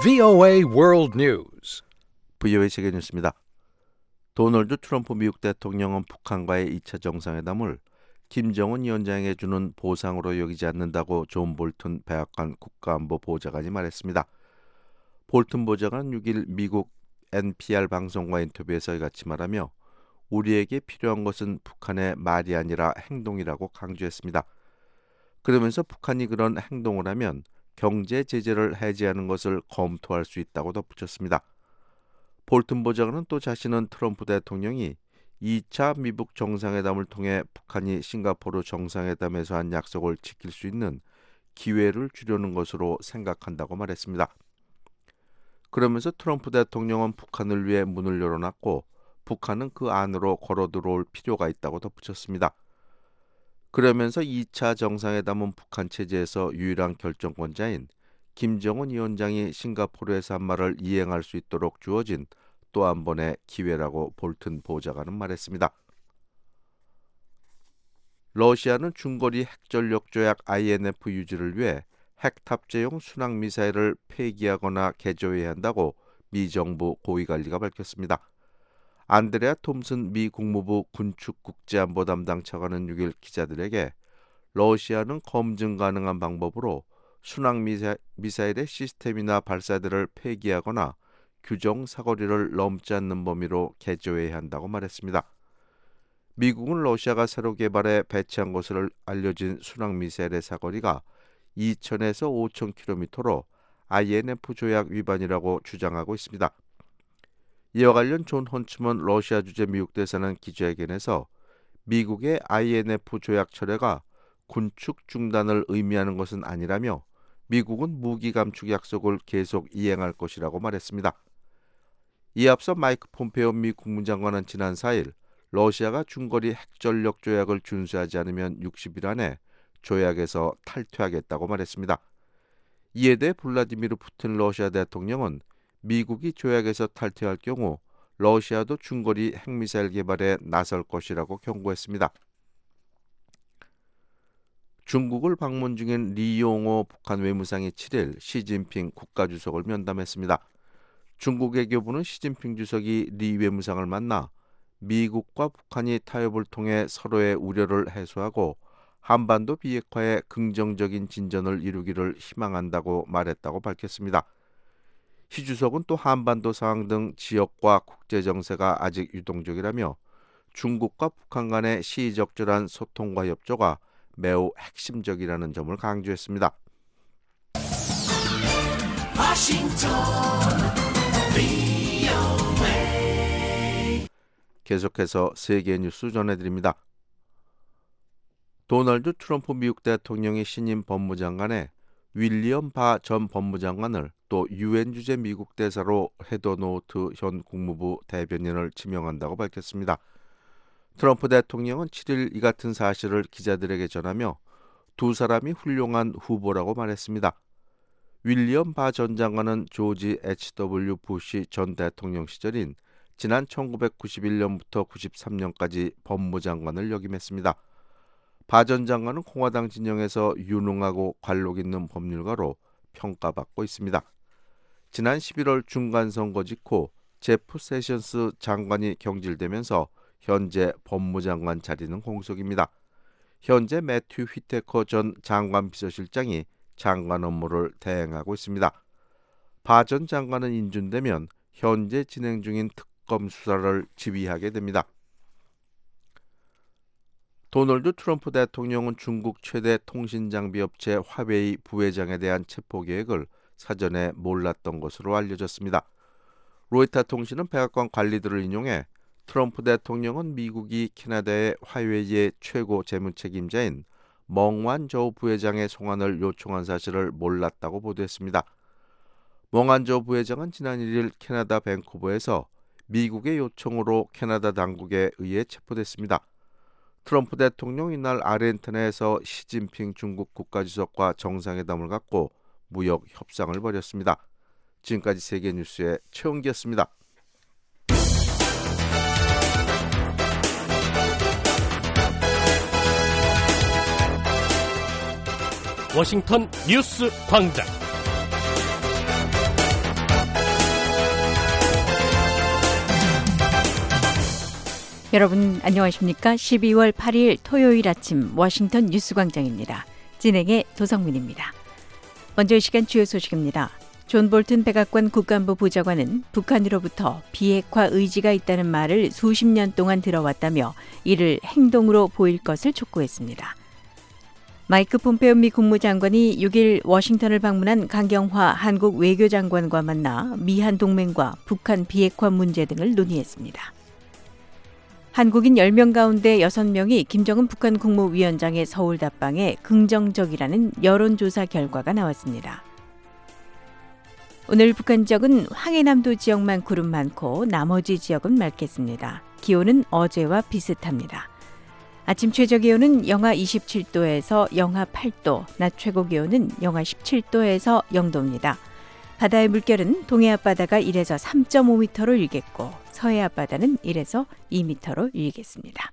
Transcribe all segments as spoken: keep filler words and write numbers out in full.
브이오에이 World News. 브이오에이 세계 뉴스입니다. 도널드 트럼프 미국 대통령은 북한과의 이 차 정상회담을 김정은 위원장에게 주는 보상으로 여기지 않는다고 존 볼튼 백악관 국가안보 보좌관이 말했습니다. 볼튼 보좌관은 육 일 미국 엔피알 방송과 인터뷰에서 이같이 말하며 우리에게 필요한 것은 북한의 말이 아니라 행동이라고 강조했습니다. 그러면서 북한이 그런 행동을 하면 경제 제재를 해제하는 것을 검토할 수 있다고 덧붙였습니다. 볼튼 보좌관은 또 자신은 트럼프 대통령이 이 차 미북 정상회담을 통해 북한이 싱가포르 정상회담에서 한 약속을 지킬 수 있는 기회를 주려는 것으로 생각한다고 말했습니다. 그러면서 트럼프 대통령은 북한을 위해 문을 열어놨고 북한은 그 안으로 걸어 들어올 필요가 있다고 덧붙였습니다. 그러면서 이 차 정상회담은 북한 체제에서 유일한 결정권자인 김정은 위원장이 싱가포르에서 한 말을 이행할 수 있도록 주어진 또 한 번의 기회라고 볼튼 보좌관은 말했습니다. 러시아는 중거리 핵전력 조약 아이엔에프 유지를 위해 핵 탑재용 순항미사일을 폐기하거나 개조해야 한다고 미 정부 고위관리가 밝혔습니다. 안드레아 톰슨 미 국무부 군축국제안보 담당 차관은 육 일 기자들에게 러시아는 검증 가능한 방법으로 순항미사일의 시스템이나 발사대를 폐기하거나 규정 사거리를 넘지 않는 범위로 개조해야 한다고 말했습니다. 미국은 러시아가 새로 개발해 배치한 것으로 알려진 순항미사일의 사거리가 이천에서 오천 킬로미터로 아이엔에프 조약 위반이라고 주장하고 있습니다. 이와 관련 존 헌츠먼 러시아 주재 미국 대사는 기자회견에서 미국의 아이엔에프 조약 철회가 군축 중단을 의미하는 것은 아니라며 미국은 무기 감축 약속을 계속 이행할 것이라고 말했습니다. 이에 앞서 마이크 폼페오 미 국무장관은 지난 사 일 러시아가 중거리 핵전력 조약을 준수하지 않으면 육십 일 안에 조약에서 탈퇴하겠다고 말했습니다. 이에 대해 블라디미르 푸틴 러시아 대통령은 미국이 조약에서 탈퇴할 경우 러시아도 중거리 핵미사일 개발에 나설 것이라고 경고했습니다. 중국을 방문 중인 리용호 북한 외무상이 칠 일 시진핑 국가주석을 면담했습니다. 중국 외교부는 시진핑 주석이 리 외무상을 만나 미국과 북한이 타협을 통해 서로의 우려를 해소하고 한반도 비핵화에 긍정적인 진전을 이루기를 희망한다고 말했다고 밝혔습니다. 시 주석은 또 한반도 상황 등 지역과 국제 정세가 아직 유동적이라며 중국과 북한 간의 시의적절한 소통과 협조가 매우 핵심적이라는 점을 강조했습니다. 계속해서 세계 뉴스 전해드립니다. 도널드 트럼프 미국 대통령이 신임 법무장관에 윌리엄 바 전 법무장관을 또 유엔 주재 미국 대사로 헤더 노트 현 국무부 대변인을 지명한다고 밝혔습니다. 트럼프 대통령은 칠 일 이 같은 사실을 기자들에게 전하며 두 사람이 훌륭한 후보라고 말했습니다. 윌리엄 바 전 장관은 조지 에이치 더블유 부시 전 대통령 시절인 지난 천구백구십일 년부터 구십삼 년까지 법무장관을 역임했습니다. 바 전 장관은 공화당 진영에서 유능하고 관록 있는 법률가로 평가받고 있습니다. 지난 십일월 중간선거 직후 제프 세션스 장관이 경질되면서 현재 법무장관 자리는 공석입니다. 현재 매튜 휘테커 전 장관 비서실장이 장관 업무를 대행하고 있습니다. 바 전 장관은 인준되면 현재 진행 중인 특검 수사를 지휘하게 됩니다. 도널드 트럼프 대통령은 중국 최대 통신장비 업체 화웨이 부회장에 대한 체포 계획을 사전에 몰랐던 것으로 알려졌습니다. 로이터 통신은 백악관 관리들을 인용해 트럼프 대통령은 미국이 캐나다의 화웨이의 최고 재무책임자인 멍완저우 부회장의 송환을 요청한 사실을 몰랐다고 보도했습니다. 멍완저우 부회장은 지난 일 일 캐나다 밴쿠버에서 미국의 요청으로 캐나다 당국에 의해 체포됐습니다. 트럼프 대통령이 이날 아르헨티나에서 시진핑 중국 국가주석과 정상회담을 갖고 무역 협상을 벌였습니다. 지금까지 세계뉴스의 최홍기였습니다. 워싱턴 뉴스 광장 여러분 안녕하십니까? 십이월 팔일 토요일 아침 워싱턴 뉴스광장입니다. 진행의 도성민입니다. 먼저 이 시간 주요 소식입니다. 존 볼튼 백악관 국가안보 보좌관은 북한으로부터 비핵화 의지가 있다는 말을 수십 년 동안 들어왔다며 이를 행동으로 보일 것을 촉구했습니다. 마이크 폼페오 미 국무장관이 육일 워싱턴을 방문한 강경화 한국 외교장관과 만나 미한 동맹과 북한 비핵화 문제 등을 논의했습니다. 한국인 열 명 가운데 여섯 명이 김정은 북한 국무위원장의 서울 답방에 긍정적이라는 여론조사 결과가 나왔습니다. 오늘 북한 지역은 황해남도 지역만 구름 많고 나머지 지역은 맑겠습니다. 기온은 어제와 비슷합니다. 아침 최저 기온은 영하 이십칠 도에서 영하 팔 도, 낮 최고 기온은 영하 십칠 도에서 영 도입니다. 바다의 물결은 동해 앞바다가 일에서 삼 점 오 미터로 일겠고 서해 앞바다는 일에서 이 미터로 일겠습니다.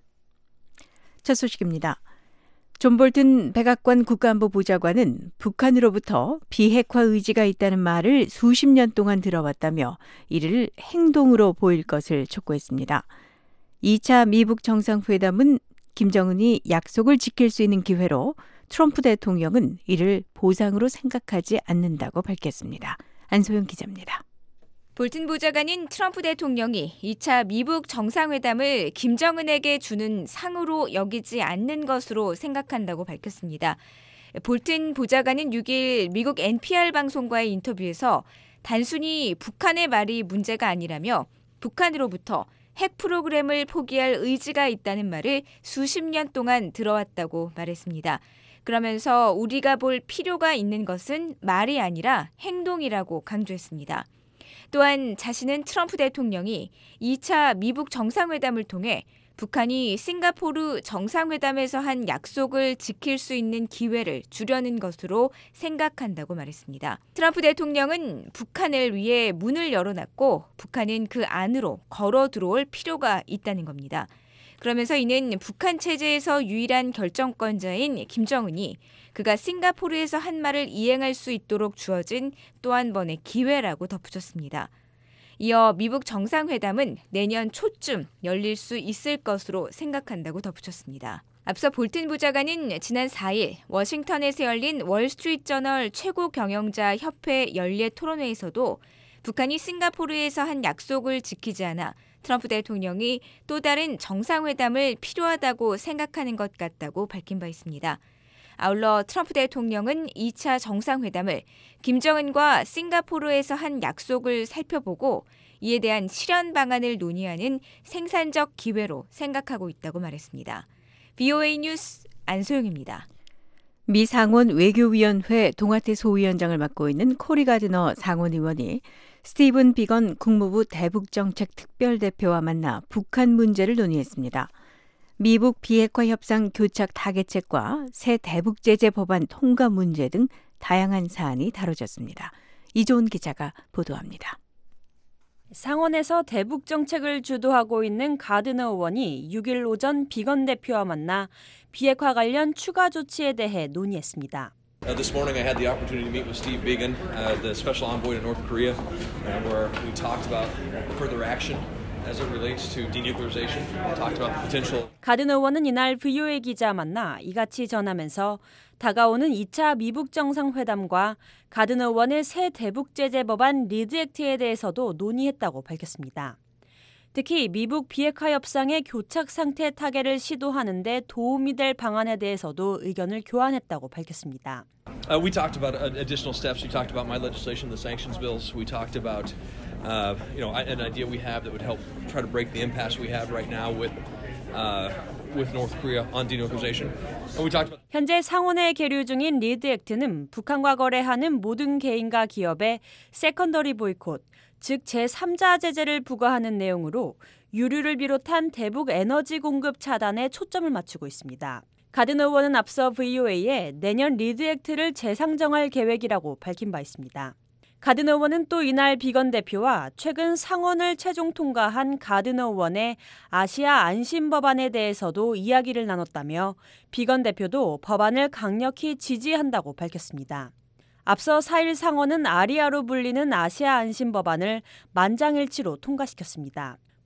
첫 소식입니다. 존 볼튼 백악관 국가안보 보좌관은 북한으로부터 비핵화 의지가 있다는 말을 수십 년 동안 들어왔다며 이를 행동으로 보일 것을 촉구했습니다. 이 차 미북 정상회담은 김정은이 약속을 지킬 수 있는 기회로 트럼프 대통령은 이를 보상으로 생각하지 않는다고 밝혔습니다. 안소영 기자입니다. 볼튼 보좌관은 트럼프 대통령이 이 차 미북 정상회담을 김정은에게 주는 상으로 여기지 않는 것으로 생각한다고 밝혔습니다. 볼튼 보좌관은 육일 미국 엔피알 방송과의 인터뷰에서 단순히 북한의 말이 문제가 아니라며 북한으로부터 핵 프로그램을 포기할 의지가 있다는 말을 수십 년 동안 들어왔다고 말했습니다. 그러면서 우리가 볼 필요가 있는 것은 말이 아니라 행동이라고 강조했습니다. 또한 자신은 트럼프 대통령이 이 차 미북 정상회담을 통해 북한이 싱가포르 정상회담에서 한 약속을 지킬 수 있는 기회를 주려는 것으로 생각한다고 말했습니다. 트럼프 대통령은 북한을 위해 문을 열어놨고 북한은 그 안으로 걸어 들어올 필요가 있다는 겁니다. 그러면서 이는 북한 체제에서 유일한 결정권자인 김정은이 그가 싱가포르에서 한 말을 이행할 수 있도록 주어진 또 한 번의 기회라고 덧붙였습니다. 이어 미북 정상회담은 내년 초쯤 열릴 수 있을 것으로 생각한다고 덧붙였습니다. 앞서 볼튼 보좌관은 지난 사일 워싱턴에서 열린 월스트리트저널 최고 경영자 협회 연례 토론회에서도 북한이 싱가포르에서 한 약속을 지키지 않아 트럼프 대통령이 또 다른 정상회담을 필요하다고 생각하는 것 같다고 밝힌 바 있습니다. 아울러 트럼프 대통령은 이 차 정상회담을 김정은과 싱가포르에서 한 약속을 살펴보고 이에 대한 실현 방안을 논의하는 생산적 기회로 생각하고 있다고 말했습니다. 브이오에이 뉴스 안소영입니다. 미 상원 외교위원회 동아태 소위원장을 맡고 있는 코리 가드너 상원의원이 스티븐 비건 국무부 대북정책 특별대표와 만나 북한 문제를 논의했습니다. 미북 비핵화 협상 교착 타개책과 새 대북 제재 법안 통과 문제 등 다양한 사안이 다뤄졌습니다. 이조은 기자가 보도합니다. 상원에서 대북 정책을 주도하고 있는 가드너 의원이 육일 오전 비건 대표와 만나 비핵화 관련 추가 조치에 대해 논의했습니다. Uh, this morning I had the opportunity to meet with Steve Biegun, uh, the special envoy to North Korea, uh, where we talked about further action as it relates to denuclearization. We talked about the potential. 가드너 의원은 이날 브이오에이 기자 만나 이같이 전하면서 다가오는 이 차 미북 정상회담과 가드너 의원의 새 대북 제재 법안 리드 액트에 대해서도 논의했다고 밝혔습니다. 특히 미북 비핵화 협상의 교착 상태 타개를 시도하는 데 도움이 될 방안에 대해서도 의견을 교환했다고 밝혔습니다. Uh, we talked about additional steps. We talked about my legislation, the sanctions bills. We talked about uh, you know, an idea we have that would help try to break the impasse we have right now with uh, with North Korea on denuclearization. And we talked about 현재 상원에 계류 중인 리드 액트는 북한과 거래하는 모든 개인과 기업에 세컨더리 보이콧, 즉 제삼자 제재를 부과하는 내용으로 유류를 비롯한 대북 에너지 공급 차단에 초점을 맞추고 있습니다. 가드너 의원은 앞서 브이오에이에 내년 리드 액트를 재상정할 계획이라고 밝힌 바 있습니다. 가드너 의원은 또 이날 비건 대표와 최근 상원을 최종 통과한 가드너 의원의 아시아 안심 법안에 대해서도 이야기를 나눴다며 비건 대표도 법안을 강력히 지지한다고 밝혔습니다. 앞서 사일 상원은 아리아로 불리는 아시아 안심 법안을 만장일치로 통과시켰습니다.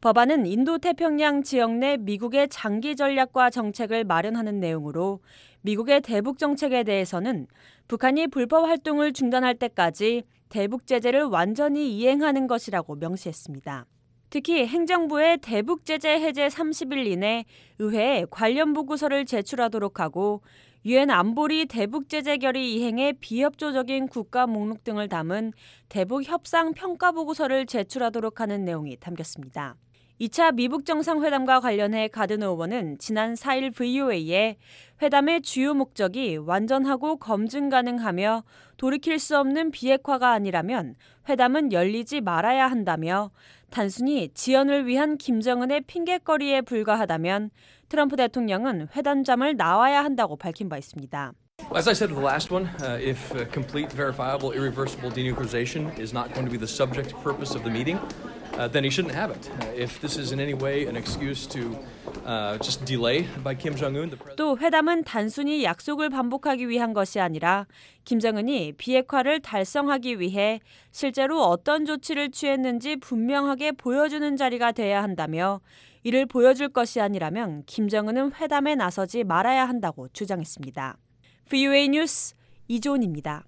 법안은 인도태평양 지역 내 미국의 장기 전략과 정책을 마련하는 내용으로 미국의 대북 정책에 대해서는 북한이 불법 활동을 중단할 때까지 대북 제재를 완전히 이행하는 것이라고 명시했습니다. 특히 행정부의 대북 제재 해제 삼십 일 이내 의회에 관련 보고서를 제출하도록 하고 유엔 안보리 대북 제재 결의 이행에 비협조적인 국가 목록 등을 담은 대북 협상 평가 보고서를 제출하도록 하는 내용이 담겼습니다. 이 차 미북 정상회담과 관련해 가드너 의원은 지난 사 일 브이오에이에 회담의 주요 목적이 완전하고 검증 가능하며 돌이킬 수 없는 비핵화가 아니라면 회담은 열리지 말아야 한다며 단순히 지연을 위한 김정은의 핑곗거리에 불과하다면 트럼프 대통령은 회담장을 나와야 한다고 밝힌 바 있습니다. As I said to the last one, uh, if uh, complete, verifiable, irreversible denuclearization is not going to be the subject purpose of the meeting, uh, then he shouldn't have it. Uh, if this is in any way an excuse to uh, just delay by Kim Jong-un, the president... 또 회담은 단순히 약속을 반복하기 위한 것이 아니라 김정은이 비핵화를 달성하기 위해 실제로 어떤 조치를 취했는지 분명하게 보여주는 자리가 돼야 한다며 이를 보여줄 것이 아니라면 김정은은 회담에 나서지 말아야 한다고 주장했습니다. 브이오에이 뉴스 이조은입니다.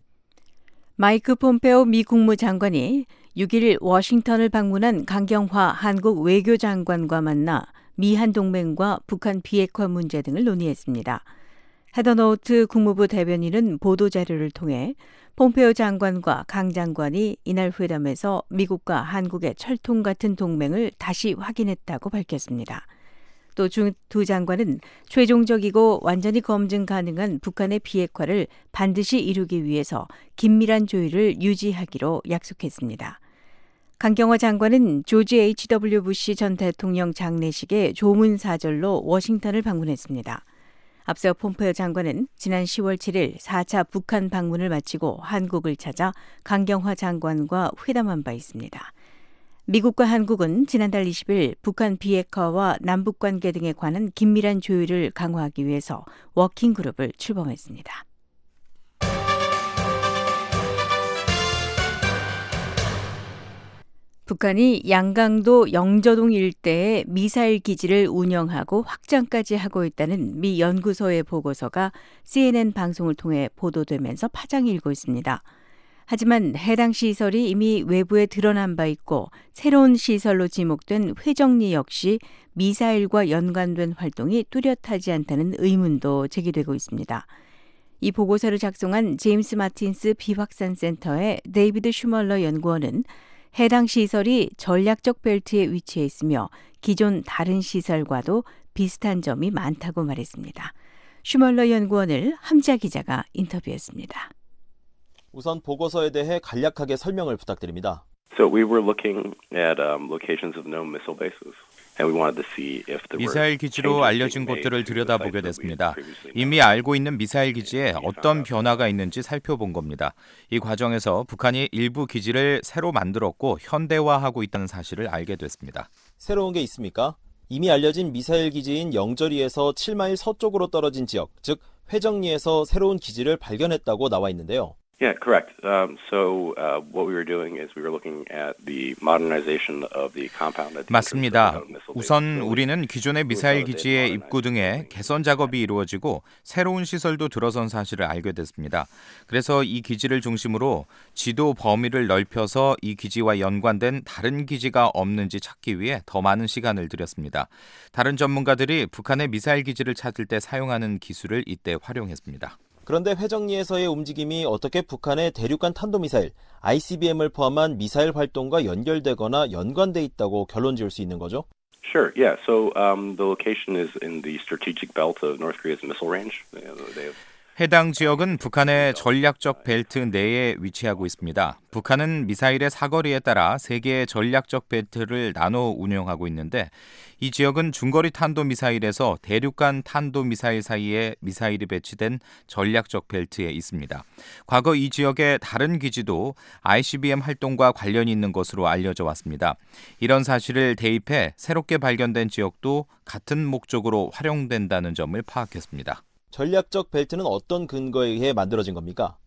마이크 폼페오 미 국무장관이 육 일 워싱턴을 방문한 강경화 한국 외교장관과 만나 미한 동맹과 북한 비핵화 문제 등을 논의했습니다. 헤더 노우트 국무부 대변인은 보도자료를 통해 폼페오 장관과 강 장관이 이날 회담에서 미국과 한국의 철통 같은 동맹을 다시 확인했다고 밝혔습니다. 또 두 장관은 최종적이고 완전히 검증 가능한 북한의 비핵화를 반드시 이루기 위해서 긴밀한 조율을 유지하기로 약속했습니다. 강경화 장관은 조지 에이치 더블유 부시 전 대통령 장례식에 조문사절로 워싱턴을 방문했습니다. 앞서 폼페오 장관은 지난 시월 칠일 사 차 북한 방문을 마치고 한국을 찾아 강경화 장관과 회담한 바 있습니다. 미국과 한국은 지난달 이십 일 북한 비핵화와 남북관계 등에 관한 긴밀한 조율을 강화하기 위해서 워킹그룹을 출범했습니다. 북한이 양강도 영저동 일대에 미사일 기지를 운영하고 확장까지 하고 있다는 미 연구소의 보고서가 씨엔엔 방송을 통해 보도되면서 파장이 일고 있습니다. 하지만 해당 시설이 이미 외부에 드러난 바 있고 새로운 시설로 지목된 회정리 역시 미사일과 연관된 활동이 뚜렷하지 않다는 의문도 제기되고 있습니다. 이 보고서를 작성한 제임스 마틴스 비확산 센터의 데이비드 슈멀러 연구원은 해당 시설이 전략적 벨트에 위치해 있으며 기존 다른 시설과도 비슷한 점이 많다고 말했습니다. 슈멀러 연구원을 함자 기자가 인터뷰했습니다. 우선 보고서에 대해 간략하게 설명을 부탁드립니다. So we were looking at um, locations of known missile bases, and we wanted to see if there were 미사일 기지로 알려진 곳들을 들여다보게 됐습니다. 이미 알고 있는 미사일 기지에 어떤 변화가 있는지 살펴본 겁니다. 이 과정에서 북한이 일부 기지를 새로 만들었고 현대화하고 있다는 사실을 알게 됐습니다. 새로운 게 있습니까? 이미 알려진 미사일 기지인 영저리에서 칠 마일 서쪽으로 떨어진 지역, 즉 회정리에서 새로운 기지를 발견했다고 나와 있는데요. Yeah, correct. Um, so uh, what we were doing is we were looking at the modernization of the compound. 맞습니다. 우선 우리는 기존의 미사일 기지의 입구 등에 개선 작업이 이루어지고 새로운 시설도 들어선 사실을 알게 됐습니다. 그래서 이 기지를 중심으로 지도 범위를 넓혀서 이 기지와 연관된 다른 기지가 없는지 찾기 위해 더 많은 시간을 들였습니다. 다른 전문가들이 북한의 미사일 기지를 찾을 때 사용하는 기술을 이때 활용했습니다. 그런데 회정리에서의 움직임이 어떻게 북한의 대륙간 탄도미사일 아이씨비엠을 포함한 미사일 활동과 연결되거나 연관돼 있다고 결론 지을 수 있는 거죠? Sure. Yeah. So um, the location is in the strategic belt of North Korea's missile range. They have 해당 지역은 북한의 전략적 벨트 내에 위치하고 있습니다. 북한은 미사일의 사거리에 따라 세 개의 전략적 벨트를 나눠 운영하고 있는데 이 지역은 중거리 탄도미사일에서 대륙간 탄도미사일 사이에 미사일이 배치된 전략적 벨트에 있습니다. 과거 이 지역의 다른 기지도 아이씨비엠 활동과 관련이 있는 것으로 알려져 왔습니다. 이런 사실을 대입해 새롭게 발견된 지역도 같은 목적으로 활용된다는 점을 파악했습니다. 전략적 벨트는 어떤 근거에 의해 만들어진 겁니까?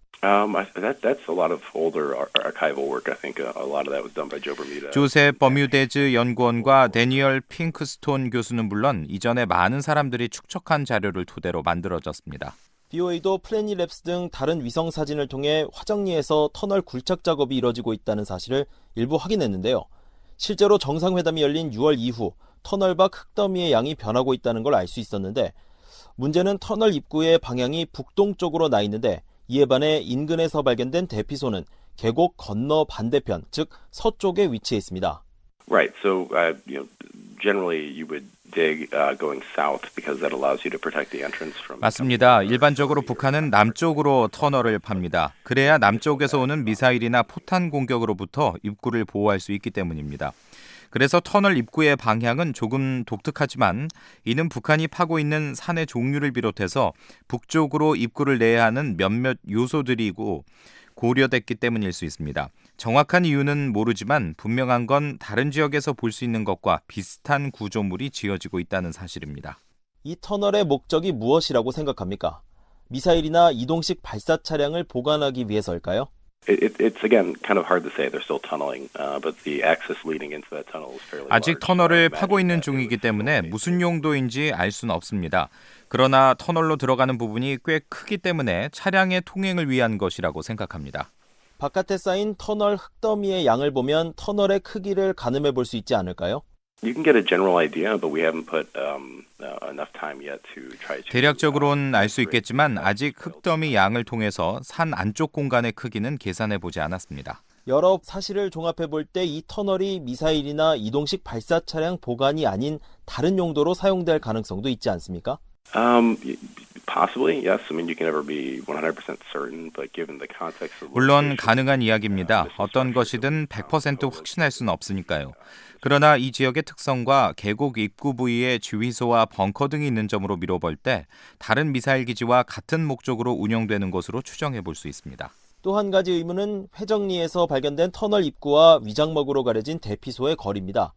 Um, I, that, that's a lot of older ar- archival work. I think a, a lot of that was done by Joe Bermuda. 조셉 버뮤데즈 연구원과 데니얼 핑크스톤 교수는 물론 이전에 많은 사람들이 축적한 자료를 토대로 만들어졌습니다. 비오에이도 플래닛랩스 등 다른 위성 사진을 통해 화정리에서 터널 굴착 작업이 이뤄지고 있다는 사실을 일부 확인했는데요. 실제로 정상회담이 열린 유월 이후 터널 밖 흙더미의 양이 변하고 있다는 걸 알 수 있었는데 문제는 터널 입구의 방향이 북동쪽으로 나 있는데 이에 반해 인근에서 발견된 대피소는 계곡 건너 반대편, 즉 서쪽에 위치해 있습니다. Right. So, uh, you know, generally you would dig uh, going south because that allows you to protect the entrance from. 맞습니다. 일반적으로 북한은 남쪽으로 터널을 팝니다. 그래야 남쪽에서 오는 미사일이나 포탄 공격으로부터 입구를 보호할 수 있기 때문입니다. 그래서 터널 입구의 방향은 조금 독특하지만 이는 북한이 파고 있는 산의 종류를 비롯해서 북쪽으로 입구를 내야 하는 몇몇 요소들이고 고려됐기 때문일 수 있습니다. 정확한 이유는 모르지만 분명한 건 다른 지역에서 볼 수 있는 것과 비슷한 구조물이 지어지고 있다는 사실입니다. 이 터널의 목적이 무엇이라고 생각합니까? 미사일이나 이동식 발사 차량을 보관하기 위해서일까요? It, it, it's again kind of hard to say. They're still tunneling, uh, but the access leading into that tunnel is fairly large. 아직 터널을 파고 있는 중이기 때문에 무슨 용도인지 알 수는 없습니다. 그러나 터널로 들어가는 부분이 꽤 크기 때문에 차량의 통행을 위한 것이라고 생각합니다. 바깥에 쌓인 터널 흙더미의 양을 보면 터널의 크기를 가늠해 볼 수 있지 않을까요? You can get a general idea, but we haven't put um, uh, enough time yet to try to. 대략적으로는 알 수 있겠지만 아직 흙더미 양을 통해서 산 안쪽 공간의 크기는 계산해 보지 않았습니다. 여러 사실을 종합해 볼 때 이 터널이 미사일이나 이동식 발사 차량 보관이 아닌 다른 용도로 사용될 가능성도 있지 않습니까? Um, possibly, yes. I mean, you can never be one hundred percent certain, but given the context of. 물론 가능한 이야기입니다. 어떤 것이든 백 퍼센트 확신할 수는 없으니까요. 그러나 이 지역의 특성과 계곡 입구 부위에 지휘소와 벙커 등이 있는 점으로 미뤄볼 때 다른 미사일 기지와 같은 목적으로 운영되는 것으로 추정해 볼 수 있습니다. 또 한 가지 의문은 회정리에서 발견된 터널 입구와 위장막으로 가려진 대피소의 거리입니다.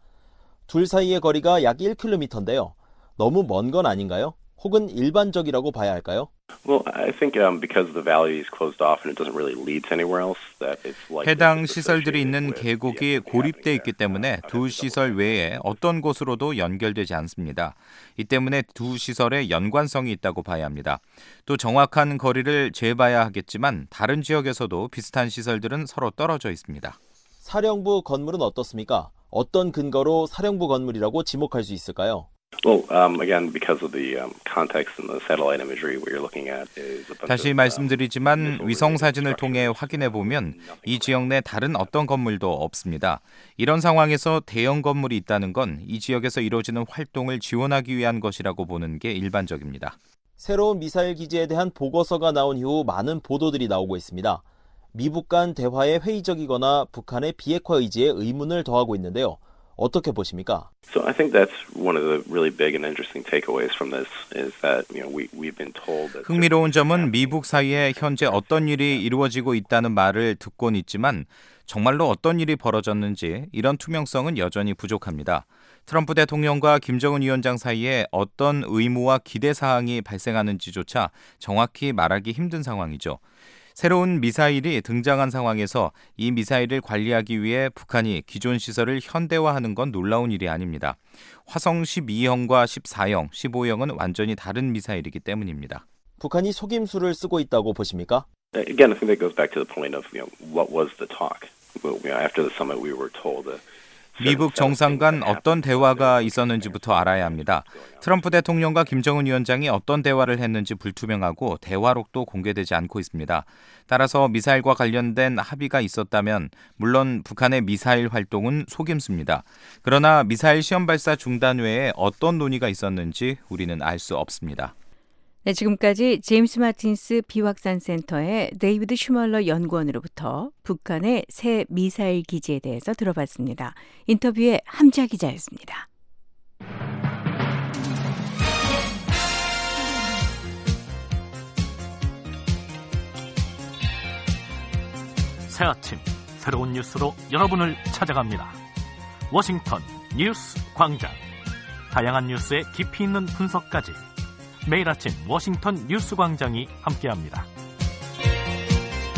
둘 사이의 거리가 약 일 킬로미터인데요. 너무 먼 건 아닌가요? 혹은 일반적이라고 봐야 할까요? Well, I think um, because the valley is closed off and it doesn't really lead to anywhere else, that it's like. 해당 시설들이 있는 계곡이 고립돼 있기 때문에 두 시설 외에 어떤 곳으로도 연결되지 않습니다. 이 때문에 두 시설에 연관성이 있다고 봐야 합니다. 또 정확한 거리를 재봐야 하겠지만 다른 지역에서도 비슷한 시설들은 서로 떨어져 있습니다. 사령부 건물은 어떻습니까? 어떤 근거로 사령부 건물이라고 지목할 수 있을까요? Well, um, again, because of the um, context and the satellite imagery, what you're looking at is a bunch 다시 of, 말씀드리지만 위성 사진을 통해 확인해 보면 이 지역 내 다른 어떤 건물도 없습니다. 이런 상황에서 대형 건물이 있다는 건 이 지역에서 이루어지는 활동을 지원하기 위한 것이라고 보는 게 일반적입니다. 새로운 미사일 기지에 대한 보고서가 나온 이후 많은 보도들이 나오고 있습니다. 미북 간 대화에 회의적이거나 북한의 비핵화 의지에 의문을 더하고 있는데요. 어떻게 보십니까? So I think that's one of the really big and interesting takeaways from this is that you know we we've been told that. 흥미로운 점은 미북 사이에 현재 어떤 일이 이루어지고 있다는 말을 듣곤 있지만 정말로 어떤 일이 벌어졌는지 이런 투명성은 여전히 부족합니다. 트럼프 대통령과 김정은 위원장 사이에 어떤 의무와 기대 사항이 발생하는지조차 정확히 말하기 힘든 상황이죠. 새로운 미사일이 등장한 상황에서 이 미사일을 관리하기 위해 북한이 기존 시설을 현대화하는 건 놀라운 일이 아닙니다. 화성 십이 형과 십사 형, 십오 형은 완전히 다른 미사일이기 때문입니다. 북한이 속임수를 쓰고 있다고 보십니까? Again, I think that goes back to the point of you know what was the talk. Well, you know, after the summit, we were told that. 미북 정상 간 어떤 대화가 있었는지부터 알아야 합니다. 트럼프 대통령과 김정은 위원장이 어떤 대화를 했는지 불투명하고 대화록도 공개되지 않고 있습니다. 따라서 미사일과 관련된 합의가 있었다면 물론 북한의 미사일 활동은 속임수입니다. 그러나 미사일 시험 발사 중단 외에 어떤 논의가 있었는지 우리는 알 수 없습니다. 네, 지금까지 제임스 마틴스 비확산 센터의 데이비드 슈멀러 연구원으로부터 북한의 새 미사일 기지에 대해서 들어봤습니다. 인터뷰의 함자 기자였습니다. 새 아침 새로운 뉴스로 여러분을 찾아갑니다. 워싱턴 뉴스 광장. 다양한 뉴스의 깊이 있는 분석까지 매일 아침 워싱턴 뉴스 광장이 함께합니다.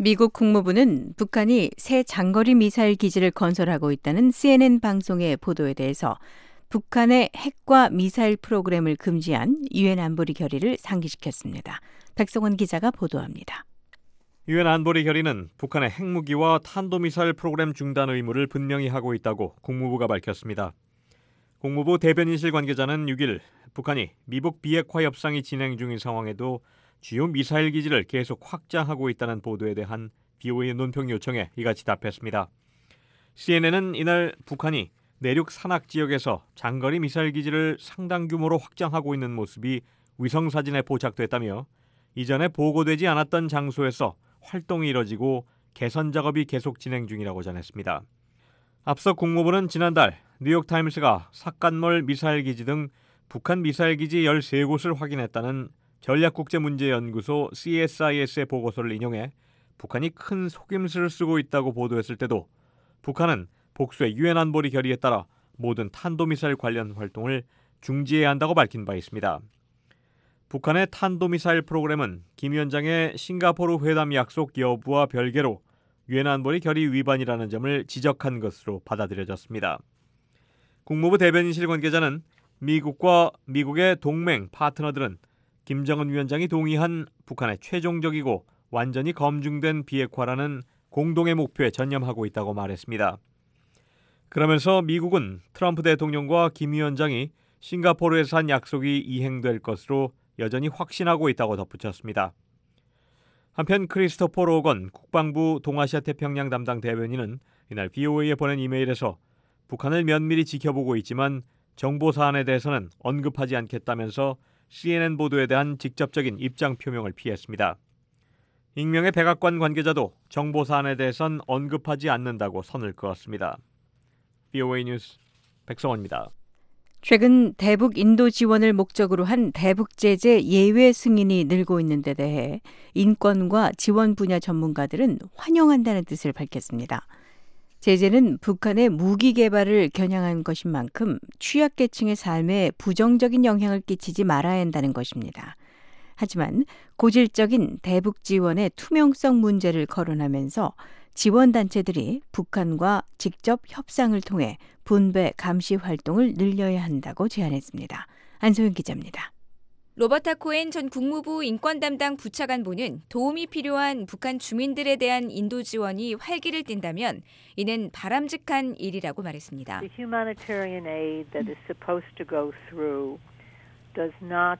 미국 국무부는 북한이 새 장거리 미사일 기지를 건설하고 있다는 씨엔엔 방송의 보도에 대해서 북한의 핵과 미사일 프로그램을 금지한 유엔 안보리 결의를 상기시켰습니다. 백성원 기자가 보도합니다. 유엔 안보리 결의는 북한의 핵무기와 탄도미사일 프로그램 중단 의무를 분명히 하고 있다고 국무부가 밝혔습니다. 국무부 대변인실 관계자는 육 일 북한이 미북 비핵화 협상이 진행 중인 상황에도 주요 미사일 기지를 계속 확장하고 있다는 보도에 대한 비오에이 논평 요청에 이같이 답했습니다. 씨엔엔은 이날 북한이 내륙 산악 지역에서 장거리 미사일 기지를 상당 규모로 확장하고 있는 모습이 위성사진에 포착됐다며 이전에 보고되지 않았던 장소에서 활동이 이뤄지고 개선 작업이 계속 진행 중이라고 전했습니다. 앞서 국무부는 지난달 뉴욕타임스가 삭간몰 미사일 기지 등 북한 미사일 기지 열세 곳을 확인했다는 전략국제문제연구소 씨에스아이에스의 보고서를 인용해 북한이 큰 속임수를 쓰고 있다고 보도했을 때도 북한은 복수의 유엔 안보리 결의에 따라 모든 탄도미사일 관련 활동을 중지해야 한다고 밝힌 바 있습니다. 북한의 탄도미사일 프로그램은 김 위원장의 싱가포르 회담 약속 여부와 별개로 유엔 안보리 결의 위반이라는 점을 지적한 것으로 받아들여졌습니다. 국무부 대변인실 관계자는 미국과 미국의 동맹 파트너들은 김정은 위원장이 동의한 북한의 최종적이고 완전히 검증된 비핵화라는 공동의 목표에 전념하고 있다고 말했습니다. 그러면서 미국은 트럼프 대통령과 김 위원장이 싱가포르에서 한 약속이 이행될 것으로 여전히 확신하고 있다고 덧붙였습니다. 한편 크리스토퍼 로건 국방부 동아시아 태평양 담당 대변인은 이날 비오에이에 보낸 이메일에서 북한을 면밀히 지켜보고 있지만 정보 사안에 대해서는 언급하지 않겠다면서 씨엔엔 보도에 대한 직접적인 입장 표명을 피했습니다. 익명의 백악관 관계자도 정보 사안에 대해선 언급하지 않는다고 선을 그었습니다. 비오에이 뉴스 백성원입니다. 최근 대북 인도 지원을 목적으로 한 대북 제재 예외 승인이 늘고 있는 데 대해 인권과 지원 분야 전문가들은 환영한다는 뜻을 밝혔습니다. 제재는 북한의 무기 개발을 겨냥한 것인 만큼 취약계층의 삶에 부정적인 영향을 끼치지 말아야 한다는 것입니다. 하지만 고질적인 대북 지원의 투명성 문제를 거론하면서 지원단체들이 북한과 직접 협상을 통해 분배 감시 활동을 늘려야 한다고 제안했습니다. 안소영 기자입니다. 로버타 코엔 전 국무부 인권 담당 부차관보는 도움이 필요한 북한 주민들에 대한 인도 지원이 활기를 띈다면 이는 바람직한 일이라고 말했습니다. The humanitarian aid that is supposed to go through does not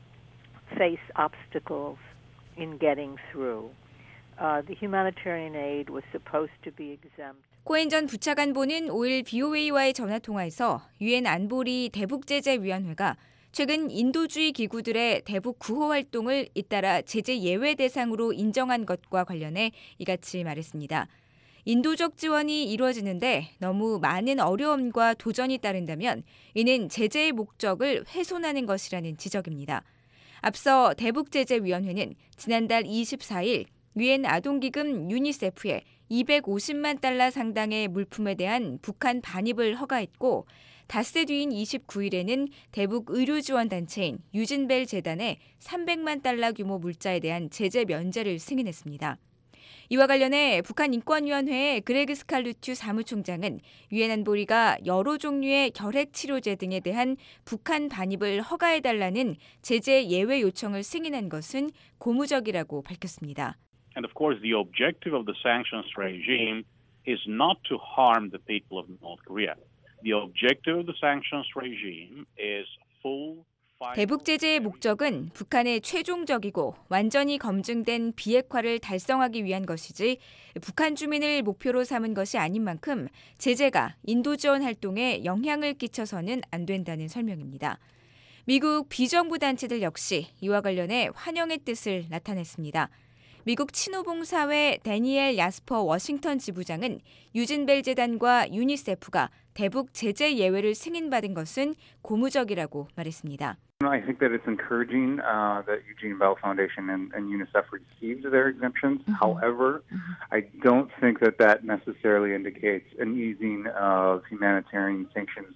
face obstacles in getting through. Uh, the humanitarian aid was supposed to be exempt. 코엔 전 부차관보는 오 일 비오에이와의 전화통화에서 유엔 안보리 대북제재위원회가 최근 인도주의 기구들의 대북 구호 활동을 잇따라 제재 예외 대상으로 인정한 것과 관련해 이같이 말했습니다. 인도적 지원이 이루어지는데 너무 많은 어려움과 도전이 따른다면 이는 제재의 목적을 훼손하는 것이라는 지적입니다. 앞서 대북제재위원회는 지난달 이십사 일 유엔 아동기금 유니세프에 이백오십만 달러 상당의 물품에 대한 북한 반입을 허가했고 닷새 뒤인 이십구 일에는 대북 의료지원단체인 유진벨 재단에 삼백만 달러 규모 물자에 대한 제재 면제를 승인했습니다. 이와 관련해 북한 인권위원회의 그레그 스칼루튜 사무총장은 유엔 안보리가 여러 종류의 결핵치료제 등에 대한 북한 반입을 허가해달라는 제재 예외 요청을 승인한 것은 고무적이라고 밝혔습니다. And of course, the objective of the sanctions regime is not to harm the people of North Korea. The objective of the sanctions regime is full. 대북 제재의 목적은 북한의 최종적이고 완전히 검증된 비핵화를 달성하기 위한 것이지 북한 주민을 목표로 삼은 것이 아닌 만큼 제재가 인도 지원 활동에 영향을 끼쳐서는 안 된다는 설명입니다. 미국 비정부 단체들 역시 이와 관련해 환영의 뜻을 나타냈습니다. 미국 친호봉사회 데니엘 야스퍼 워싱턴 지부장은 유진벨 재단과 유니세프가 대북 제재 예외를 승인받은 것은 고무적이라고 말했습니다. I think that it's encouraging uh, that Eugene Bell Foundation and, and UNICEF received their exemptions. Mm-hmm. However, mm-hmm. I don't think that that necessarily indicates an easing of humanitarian sanctions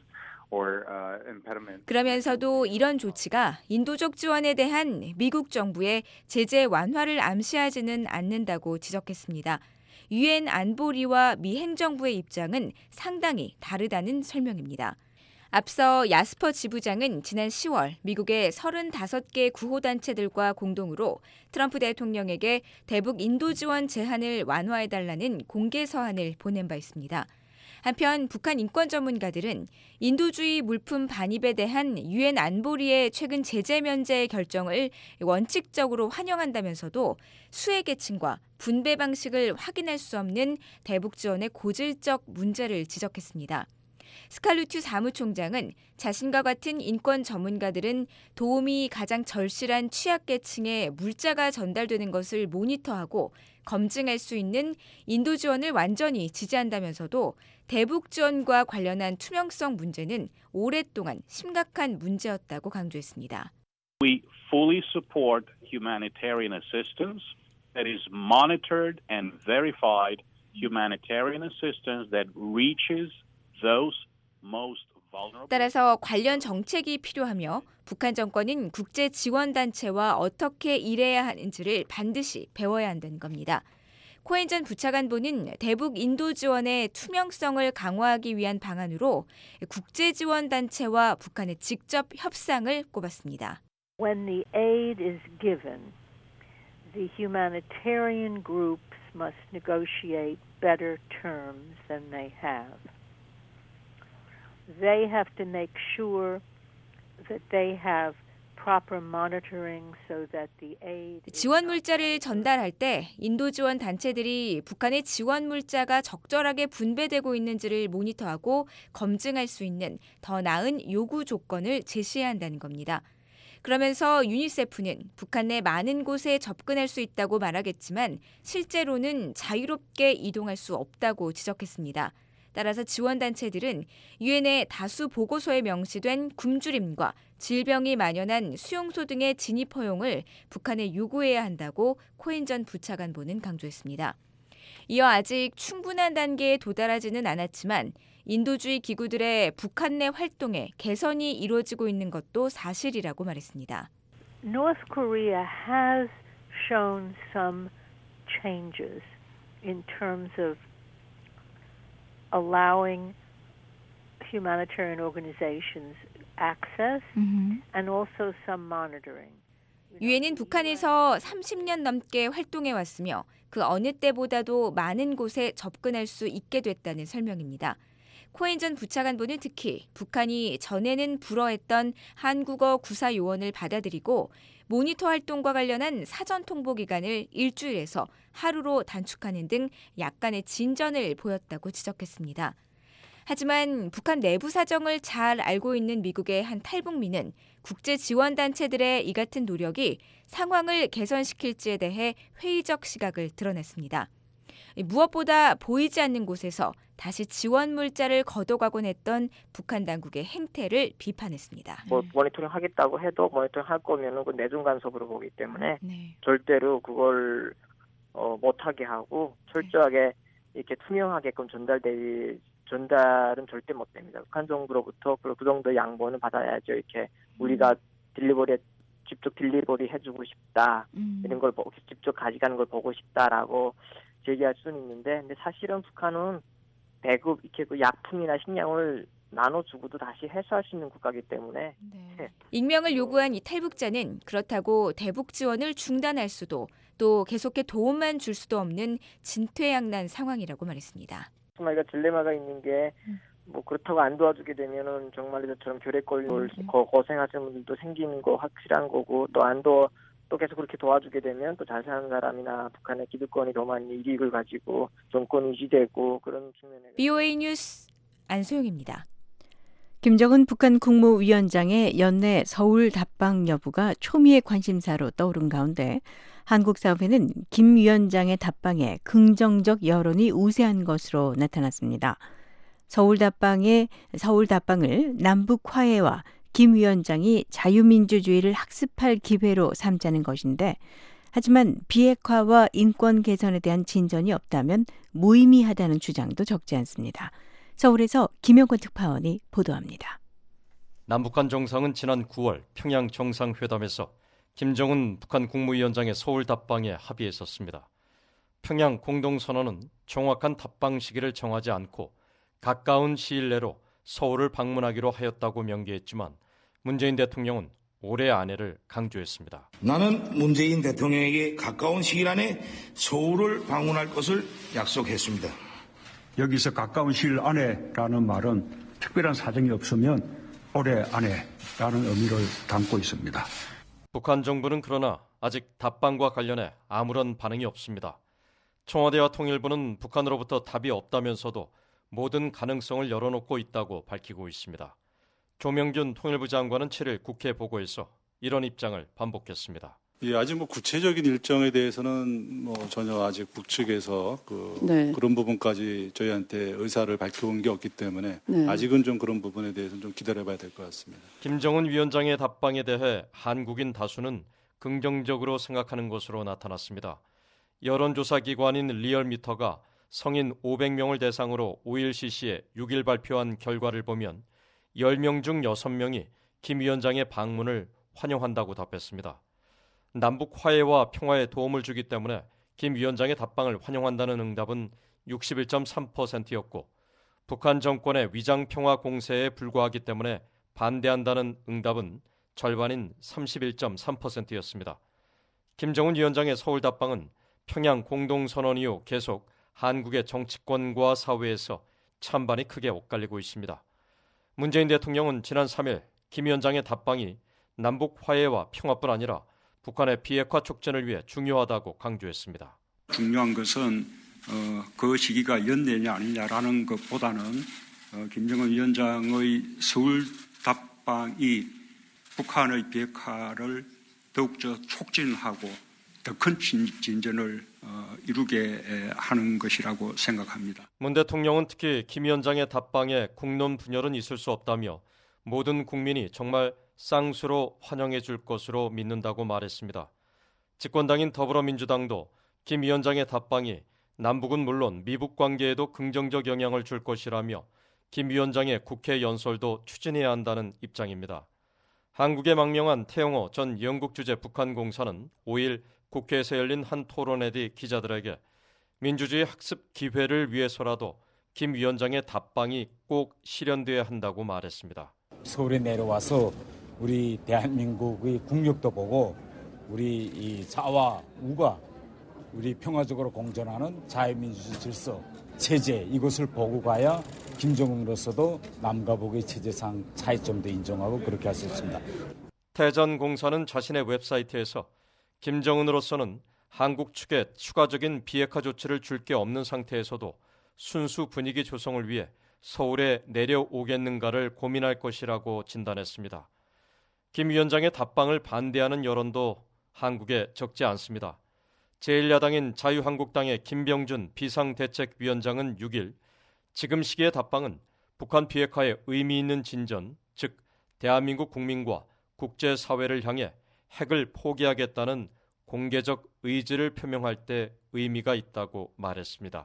or uh, impediment. 그러면서도 이런 조치가 인도적 지원에 대한 미국 정부의 제재 완화를 암시하지는 않는다고 지적했습니다. 유엔 안보리와 미 행정부의 입장은 상당히 다르다는 설명입니다. 앞서 야스퍼 지부장은 지난 시월 미국의 서른다섯 개 구호단체들과 공동으로 트럼프 대통령에게 대북 인도 지원 제한을 완화해달라는 공개 서한을 보낸 바 있습니다. 한편 북한 인권 전문가들은 인도주의 물품 반입에 대한 유엔 안보리의 최근 제재 면제 결정을 원칙적으로 환영한다면서도 수혜 계층과 분배 방식을 확인할 수 없는 대북 지원의 고질적 문제를 지적했습니다. 스칼루튜 사무총장은 자신과 같은 인권 전문가들은 도움이 가장 절실한 취약계층에 물자가 전달되는 것을 모니터하고 검증할 수 있는 인도 지원을 완전히 지지한다면서도 대북 지원과 관련한 투명성 문제는 오랫동안 심각한 문제였다고 강조했습니다. We fully support humanitarian assistance that is monitored and verified humanitarian assistance that reaches those most vulnerable. 따라서 관련 정책이 필요하며 북한 정권은 국제 지원 단체와 어떻게 일해야 하는지를 반드시 배워야 한다는 겁니다. 코엔 전 부차관보는 대북 인도 지원의 투명성을 강화하기 위한 방안으로 국제 지원 단체와 북한의 직접 협상을 꼽았습니다. When the aid is given, the humanitarian groups must negotiate better terms than they have. They have to make sure that they have proper monitoring so that the aid 지원 물자를 전달할 때 인도 지원 단체들이 북한의 지원 물자가 적절하게 분배되고 있는지를 모니터하고 검증할 수 있는 더 나은 요구 조건을 제시해야 한다는 겁니다. 그러면서 유니세프는 북한 내 많은 곳에 접근할 수 있다고 말하겠지만 실제로는 자유롭게 이동할 수 없다고 지적했습니다. 따라서 지원단체들은 유엔의 다수 보고서에 명시된 굶주림과 질병이 만연한 수용소 등의 진입 허용을 북한에 요구해야 한다고 코엔 전 부차관보는 강조했습니다. 이어 아직 충분한 단계에 도달하지는 않았지만 인도주의 기구들의 북한 내 활동에 개선이 이루어지고 있는 것도 사실이라고 말했습니다. North Korea has shown some changes in terms of allowing humanitarian organizations access mm-hmm. and also some monitoring. 유엔은 북한에서 삼십 년 넘게 활동해 왔으며 그 어느 때보다도 많은 곳에 접근할 수 있게 됐다는 설명입니다. 코엔 전 부차관보는 특히 북한이 전에는 불허했던 한국어 구사 요원을 받아들이고 모니터 활동과 관련한 사전 통보 기간을 일주일에서 하루로 단축하는 등 약간의 진전을 보였다고 지적했습니다. 하지만 북한 내부 사정을 잘 알고 있는 미국의 한 탈북민은 국제 지원 단체들의 이 같은 노력이 상황을 개선시킬지에 대해 회의적 시각을 드러냈습니다. 무엇보다 보이지 않는 곳에서 다시 지원 물자를 걷어가곤 했던 북한 당국의 행태를 비판했습니다. 뭐 모니터링 하겠다고 해도 모니터링 할 거면은 그 내중 간섭으로 보기 때문에 네. 절대로 그걸 어, 못하게 하고 철저하게 이렇게 투명하게끔 전달될 전달은 절대 못 됩니다. 북한 정부로부터 그 정도 양보는 받아야죠. 이렇게 음. 우리가 딜리버리 직접 딜리버리 해주고 싶다 음. 이런 걸 보고 직접 가져가는 걸 보고 싶다라고 제기할 수는 있는데, 근데 사실은 북한은 배급 이렇게 그 약품이나 식량을 나눠주고도 다시 회수할 수 있는 국가이기 때문에 네. 익명을 요구한 이 탈북자는 그렇다고 대북 지원을 중단할 수도 또 계속해 도움만 줄 수도 없는 진퇴양난 상황이라고 말했습니다. 정말 딜레마가 있는 게 뭐 그렇다고 안 도와주게 되면은 정말 저처럼 결핵걸로 네. 고생하시는 분들도 생기는 거 확실한 거고, 또 안 도와 또 계속 그렇게 도와주게 되면 또 잘 사는 사람이나 북한의 기득권이 더 많이 이익을 가지고 정권이 유지되고 그런 측면에. 비오에이 뉴스 안소영입니다. 김정은 북한 국무위원장의 연내 서울 답방 여부가 초미의 관심사로 떠오른 가운데 한국 사회는 김 위원장의 답방에 긍정적 여론이 우세한 것으로 나타났습니다. 서울 답방의 서울 답방을 남북 화해와 김 위원장이 자유민주주의를 학습할 기회로 삼자는 것인데, 하지만 비핵화와 인권 개선에 대한 진전이 없다면 무의미하다는 주장도 적지 않습니다. 서울에서 김영권 특파원이 보도합니다. 남북한 정상은 지난 구월 평양 정상회담에서 김정은 북한 국무위원장의 서울 답방에 합의했었습니다. 평양 공동선언은 정확한 답방 시기를 정하지 않고 가까운 시일 내로 서울을 방문하기로 하였다고 명기했지만 문재인 대통령은 올해 안에를 강조했습니다. 나는 문재인 대통령에게 가까운 시일 안에 서울을 방문할 것을 약속했습니다. 여기서 가까운 시일 안에라는 말은 특별한 사정이 없으면 올해 안에라는 의미를 담고 있습니다. 북한 정부는 그러나 아직 답방과 관련해 아무런 반응이 없습니다. 청와대와 통일부는 북한으로부터 답이 없다면서도 모든 가능성을 열어놓고 있다고 밝히고 있습니다. 조명균 통일부 장관은 칠일 국회 보고에서 이런 입장을 반복했습니다. 예, 아직 뭐 구체적인 일정에 대해서는 뭐 전혀 아직 북측에서 그 네. 그런 부분까지 저희한테 의사를 밝혀온 게 없기 때문에 네. 아직은 좀 그런 부분에 대해서는 좀 기다려봐야 될 것 같습니다. 김정은 위원장의 답방에 대해 한국인 다수는 긍정적으로 생각하는 것으로 나타났습니다. 여론조사 기관인 리얼미터가 성인 오백 명을 대상으로 오일씨씨에 육일 발표한 결과를 보면 열 명 중 여섯 명이 김 위원장의 방문을 환영한다고 답했습니다. 남북 화해와 평화에 도움을 주기 때문에 김 위원장의 답방을 환영한다는 응답은 육십일 점 삼 퍼센트였고 북한 정권의 위장평화 공세에 불과하기 때문에 반대한다는 응답은 절반인 삼십일 점 삼 퍼센트였습니다. 김정은 위원장의 서울 답방은 평양 공동선언 이후 계속 한국의 정치권과 사회에서 찬반이 크게 엇갈리고 있습니다. 문재인 대통령은 지난 삼일 김 위원장의 답방이 남북 화해와 평화뿐 아니라 북한의 비핵화 촉진을 위해 중요하다고 강조했습니다. 중요한 것은 어, 그 시기가 연내냐 아니냐라는 것보다는 어, 김정은 위원장의 서울 답방이 북한의 비핵화를 더욱더 촉진하고 더 큰 진전을 어, 이루게 하는 것이라고 생각합니다. 문 대통령은 특히 김 위원장의 답방에 국론 분열은 있을 수 없다며 모든 국민이 정말 쌍수로 환영해 줄 것으로 믿는다고 말했습니다. 집권당인 더불어민주당도 김 위원장의 답방이 남북은 물론 미북 관계에도 긍정적 영향을 줄 것이라며 김 위원장의 국회 연설도 추진해야 한다는 입장입니다. 한국에 망명한 태영호 전 영국 주재 북한 공사는 오일 국회에서 열린 한 토론회 뒤 기자들에게 민주주의 학습 기회를 위해서라도 김 위원장의 답방이 꼭 실현돼야 한다고 말했습니다. 서울에 내려와서 우리 대한민국의 국력도 보고 우리 이 자와 우가 우리 평화적으로 공존하는 자유민주주의 질서, 체제 이것을 보고 가야 김정은으로서도 남과 북의 체제상 차이점도 인정하고 그렇게 할 수 있습니다. 태전 공사는 자신의 웹사이트에서 김정은으로서는 한국 측에 추가적인 비핵화 조치를 줄 게 없는 상태에서도 순수 분위기 조성을 위해 서울에 내려오겠는가를 고민할 것이라고 진단했습니다. 김 위원장의 답방을 반대하는 여론도 한국에 적지 않습니다. 제일 야당인 자유한국당의 김병준 비상대책위원장은 육일 지금 시기의 답방은 북한 비핵화에 의미 있는 진전, 즉 대한민국 국민과 국제사회를 향해 핵을 포기하겠다는 공개적 의지를 표명할 때 의미가 있다고 말했습니다.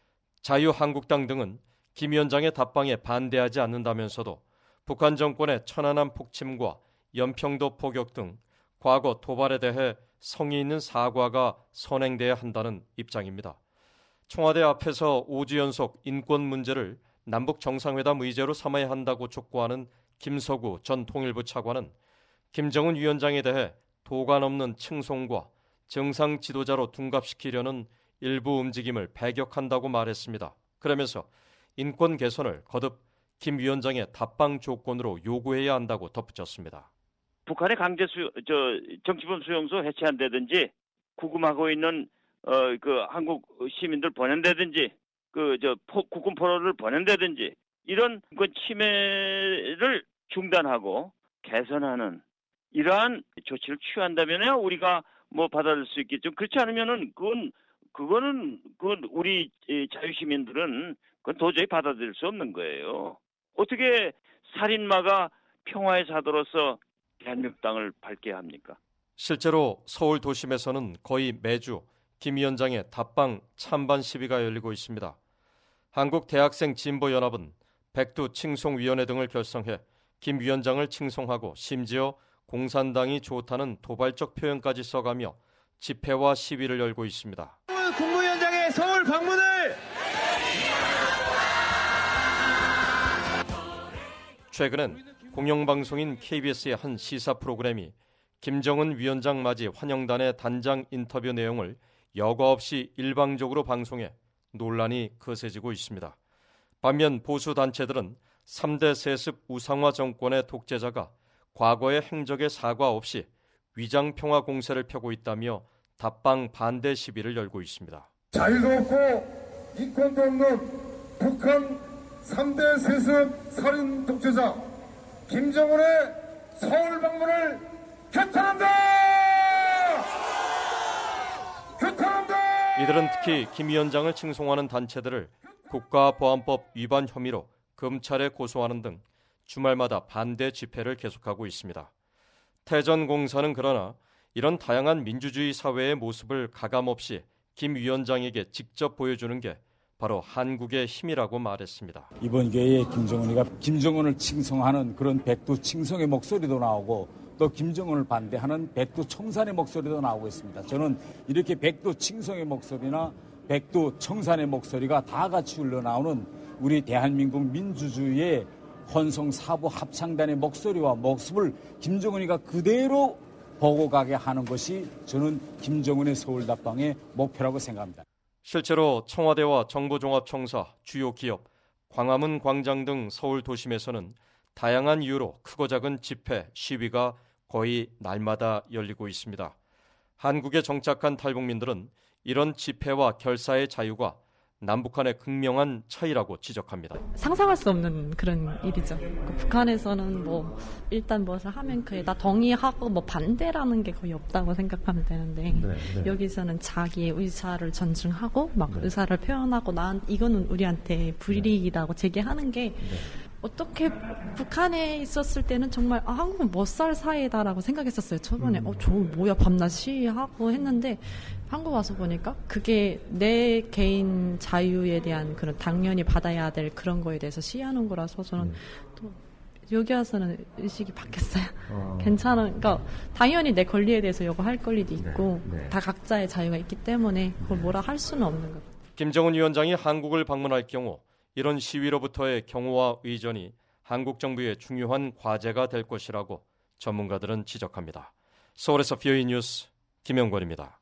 자유한국당 등은 김 위원장의 답방에 반대하지 않는다면서도 북한 정권의 천안함 폭침과 연평도 포격 등 과거 도발에 대해 성의 있는 사과가 선행돼야 한다는 입장입니다. 청와대 앞에서 오 주 연속 인권 문제를 남북 정상회담 의제로 삼아야 한다고 촉구하는 김서구 전 통일부 차관은 김정은 위원장에 대해 도관 없는 칭송과 정상 지도자로 둔갑시키려는 일부 움직임을 배격한다고 말했습니다. 그러면서 인권 개선을 거듭 김 위원장의 답방 조건으로 요구해야 한다고 덧붙였습니다. 북한의 강제 수, 저 정치범 수용소 해체한다든지 구금하고 있는 어, 그 한국 시민들 보낸다든지 그 저 국군 포로를 보낸다든지 이런 그 침해를 중단하고 개선하는 이러한 조치를 취한다면야 우리가 뭐 받아들일 수 있겠죠. 그렇지 않으면은 그건 그거는 그건 우리 자유시민들은 그건 도저히 받아들일 수 없는 거예요. 어떻게 살인마가 평화의 사도로서 대한민국 땅을 밟게 합니까? 실제로 서울 도심에서는 거의 매주 김 위원장의 답방 찬반 시위가 열리고 있습니다. 한국대학생 진보연합은 백두 칭송위원회 등을 결성해 김 위원장을 칭송하고 심지어 공산당이 좋다는 도발적 표현까지 써가며 집회와 시위를 열고 있습니다. 국무위원장의 서울 방문을 최근엔 공영방송인 케이비에스의 한 시사 프로그램이 김정은 위원장 맞이 환영단의 단장 인터뷰 내용을 여과 없이 일방적으로 방송해 논란이 거세지고 있습니다. 반면 보수 단체들은 삼 대 세습 우상화 정권의 독재자가 과거의 행적에 사과 없이 위장평화 공세를 펴고 있다며 답방 반대 시위를 열고 있습니다. 자유도 없고 인권도 없는 북한 삼 대 세습 살인 독재자 김정은의 서울 방문을 규탄한다! 규탄한다! 이들은 특히 김 위원장을 칭송하는 단체들을 국가보안법 위반 혐의로 검찰에 고소하는 등 주말마다 반대 집회를 계속하고 있습니다. 태전공사는 그러나 이런 다양한 민주주의 사회의 모습을 가감없이 김 위원장에게 직접 보여주는 게 바로 한국의 힘이라고 말했습니다. 이번 기회에 김정은이가 김정은을 칭송하는 그런 백두 칭송의 목소리도 나오고 또 김정은을 반대하는 백두 청산의 목소리도 나오고 있습니다. 저는 이렇게 백두 칭송의 목소리나 백두 청산의 목소리가 다 같이 흘러나오는 우리 대한민국 민주주의의 혼성사부 합창단의 목소리와 모습을 김정은이가 그대로 보고 가게 하는 것이 저는 김정은의 서울답방의 목표라고 생각합니다. 실제로 청와대와 정보종합청사, 주요 기업, 광화문 광장 등 서울 도심에서는 다양한 이유로 크고 작은 집회, 시위가 거의 날마다 열리고 있습니다. 한국에 정착한 탈북민들은 이런 집회와 결사의 자유가 남북한의 극명한 차이라고 지적합니다. 상상할 수 없는 그런 일이죠. 그 북한에서는 뭐 일단 무엇을 하면 그에 다 동의하고 뭐 반대라는 게 거의 없다고 생각하면 되는데 네, 네. 여기서는 자기의 의사를 전증하고 막 네. 의사를 표현하고 난 이거는 우리한테 불이익이라고 제기하는 게 네. 어떻게 북한에 있었을 때는 정말 아, 한국은 못 살 사회다라고 생각했었어요. 초반에 음. 어, 저 뭐야 밤낮 시위하고 했는데 한국 와서 보니까 그게 내 개인 자유에 대한 그런 당연히 받아야 될 그런 거에 대해서 시위하는 거라서 저는 음. 또 여기 와서는 의식이 바뀌었어요. 어. 괜찮은, 그러니까 당연히 내 권리에 대해서 요구할 권리도 있고 네, 네. 다 각자의 자유가 있기 때문에 그걸 뭐라 할 수는 없는 거예요. 김정은 위원장이 한국을 방문할 경우 이런 시위로부터의 경호와 의전이 한국 정부의 중요한 과제가 될 것이라고 전문가들은 지적합니다. 서울에서 비오이 뉴스 김영권입니다.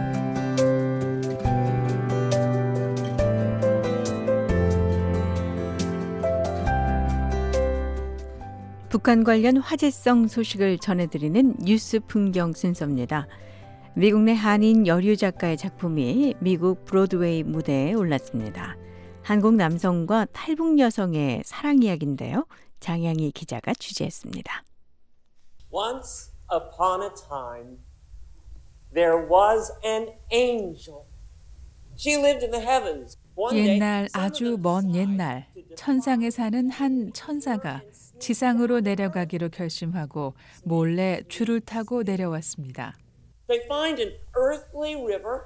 북한 관련 화제성 소식을 전해드리는 뉴스 풍경 순서입니다. 미국 내 한인 여류 작가의 작품이 미국 브로드웨이 무대에 올랐습니다. 한국 남성과 탈북 여성의 사랑 이야기인데요. 장양희 기자가 취재했습니다. Once upon a time, there was an angel. She lived in the heavens. 옛날 아주 먼 옛날 천상에 사는 한 천사가 지상으로 내려가기로 결심하고 몰래 줄을 타고 내려왔습니다. They find an earthly river.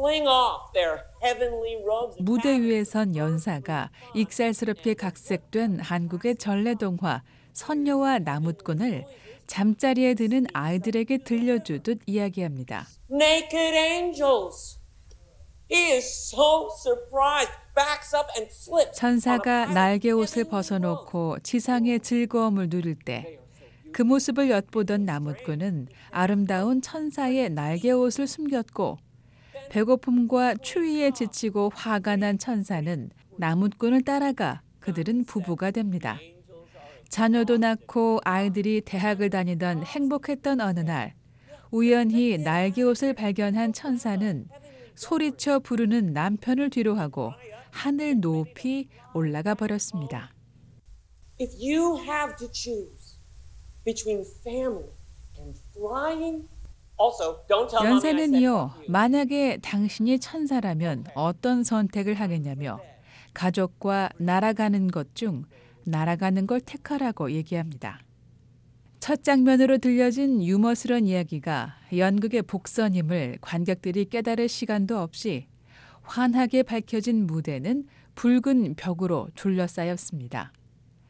무대 위에선 연사가 익살스럽게 각색된 한국의 전래동화 선녀와 나무꾼을 잠자리에 드는 아이들에게 들려주듯 이야기합니다. Naked angels. He is so surprised. Backs up and flips. 천사가 날개 옷을 벗어놓고 지상의 즐거움을 누릴 때 그 모습을 엿보던 나무꾼은 아름다운 천사의 날개 옷을 숨겼고 배고픔과 추위에 지치고 화가 난 천사는 나무꾼을 따라가 그들은 부부가 됩니다. 자녀도 낳고 아이들이 대학을 다니던 행복했던 어느 날 우연히 날개옷을 발견한 천사는 소리쳐 부르는 남편을 뒤로하고 하늘 높이 올라가 버렸습니다. If you have to choose between family and flying 연세는 이어 만약에 당신이 천사라면 어떤 선택을 하겠냐며 가족과 날아가는 것 중 날아가는 걸 택하라고 얘기합니다. 첫 장면으로 들려진 유머스러운 이야기가 연극의 복선임을 관객들이 깨달을 시간도 없이 환하게 밝혀진 무대는 붉은 벽으로 둘러싸였습니다.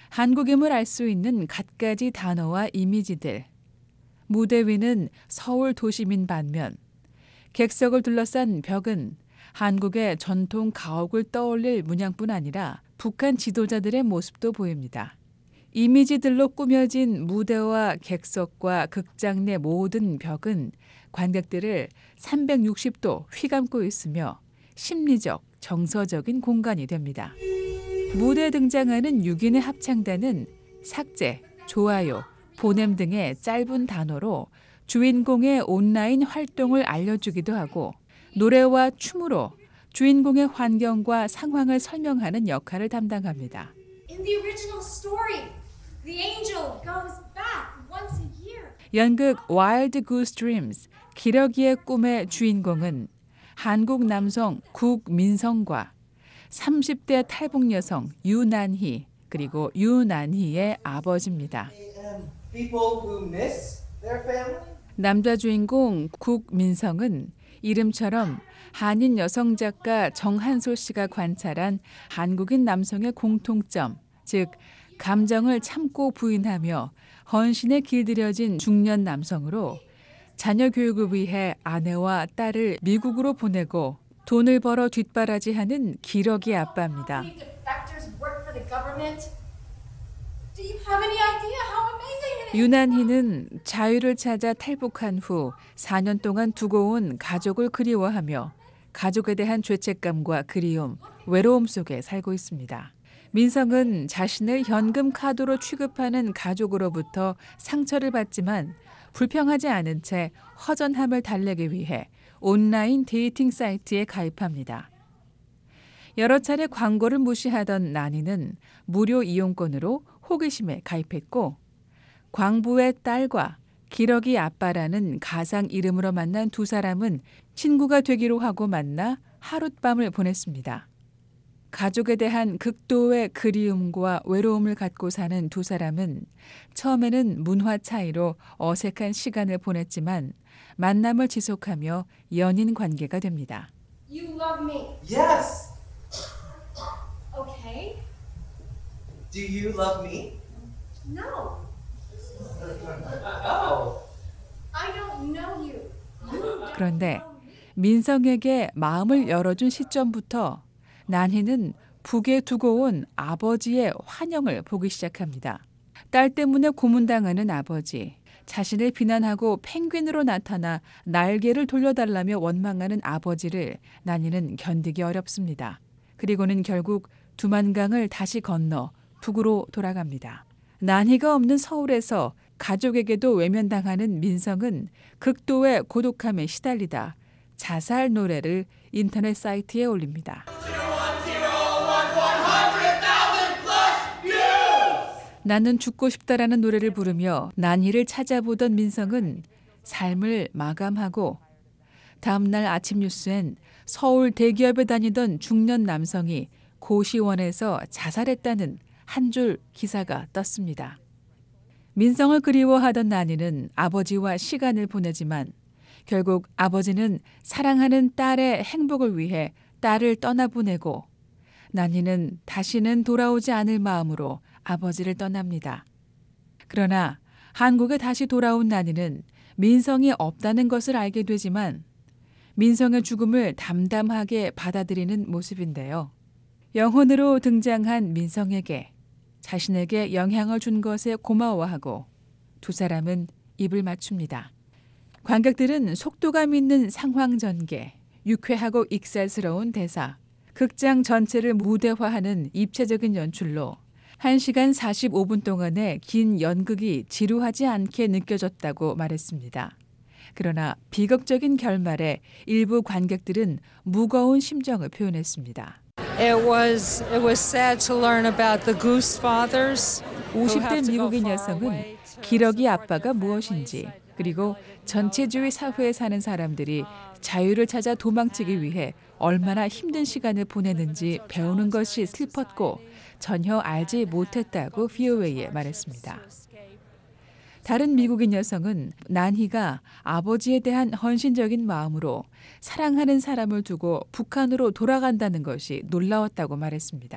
한국임을 알 수 있는 갖가지 단어와 이미지들. 무대 위는 서울 도심인 반면 객석을 둘러싼 벽은 한국의 전통 가옥을 떠올릴 문양뿐 아니라 북한 지도자들의 모습도 보입니다. 이미지들로 꾸며진 무대와 객석과 극장 내 모든 벽은 관객들을 삼백육십 도 휘감고 있으며 심리적, 정서적인 공간이 됩니다. 무대에 등장하는 육 인의 합창단은 삭제, 좋아요, 보냄 등의 짧은 단어로 주인공의 온라인 활동을 알려주기도 하고 노래와 춤으로 주인공의 환경과 상황을 설명하는 역할을 담당합니다. In the original story, the angel goes back once a year. 연극 Wild Goose Dreams, 기러기의 꿈의 주인공은 한국 남성 국민성과 삼십 대 탈북 여성 유난희 그리고 유난희의 아버지입니다. 남자 주인공 국민성은 이름처럼 한인 여성 작가 정한솔 씨가 관찰한 한국인 남성의 공통점, 즉 감정을 참고 부인하며 헌신에 길들여진 중년 남성으로 자녀 교육을 위해 아내와 딸을 미국으로 보내고 돈을 벌어 뒷바라지하는 기러기 아빠입니다. 유난희는 자유를 찾아 탈북한 후 사 년 동안 두고 온 가족을 그리워하며 가족에 대한 죄책감과 그리움, 외로움 속에 살고 있습니다. 민성은 자신을 현금 카드로 취급하는 가족으로부터 상처를 받지만 불평하지 않은 채 허전함을 달래기 위해 온라인 데이팅 사이트에 가입합니다. 여러 차례 광고를 무시하던 난이는 무료 이용권으로 호기심에 가입했고 광부의 딸과 기러기 아빠라는 가상 이름으로 만난 두 사람은 친구가 되기로 하고 만나 하룻밤을 보냈습니다. 가족에 대한 극도의 그리움과 외로움을 갖고 사는 두 사람은 처음에는 문화 차이로 어색한 시간을 보냈지만 만남을 지속하며 연인 관계가 됩니다. You love me. Yes. Okay. Do you love me? No. Oh. I don't know you. 그런데 민성에게 마음을 열어준 시점부터 난희는 북에 두고 온 아버지의 환영을 보기 시작합니다. 딸 때문에 고문당하는 아버지, 자신을 비난하고 펭귄으로 나타나 날개를 돌려달라며 원망하는 아버지를 난희는 견디기 어렵습니다. 그리고는 결국 두만강을 다시 건너 북으로 돌아갑니다. 난희가 없는 서울에서 가족에게도 외면당하는 민성은 극도의 고독함에 시달리다 자살 노래를 인터넷 사이트에 올립니다. 나는 죽고 싶다라는 노래를 부르며 난희를 찾아보던 민성은 삶을 마감하고 다음날 아침 뉴스엔 서울 대기업에 다니던 중년 남성이 고시원에서 자살했다는 한 줄 기사가 떴습니다. 민성을 그리워하던 난희는 아버지와 시간을 보내지만 결국 아버지는 사랑하는 딸의 행복을 위해 딸을 떠나보내고 난희는 다시는 돌아오지 않을 마음으로 아버지를 떠납니다. 그러나 한국에 다시 돌아온 난희는 민성이 없다는 것을 알게 되지만 민성의 죽음을 담담하게 받아들이는 모습인데요. 영혼으로 등장한 민성에게 자신에게 영향을 준 것에 고마워하고 두 사람은 입을 맞춥니다. 관객들은 속도감 있는 상황 전개, 유쾌하고 익살스러운 대사, 극장 전체를 무대화하는 입체적인 연출로 한 시간 사십오 분 동안의 긴 연극이 지루하지 않게 느껴졌다고 말했습니다. 그러나 비극적인 결말에 일부 관객들은 무거운 심정을 표현했습니다. It was it was sad to learn about the goose fathers. 오십 대 미국인 여성은 기러기 아빠가 무엇인지 그리고 전체주의 사회에 사는 사람들이 자유를 찾아 도망치기 위해 얼마나 힘든 시간을 보내는지 배우는 것이 슬펐고 전혀 알지 못했다고 브이오에이에 말했습니다. 다른 미국인 여성은 난희가 아버지에 대한 헌신적인 마음으로 사랑하는 사람을 두고 북한으로 돌아간다는 것이 놀라웠다고 말했습니다.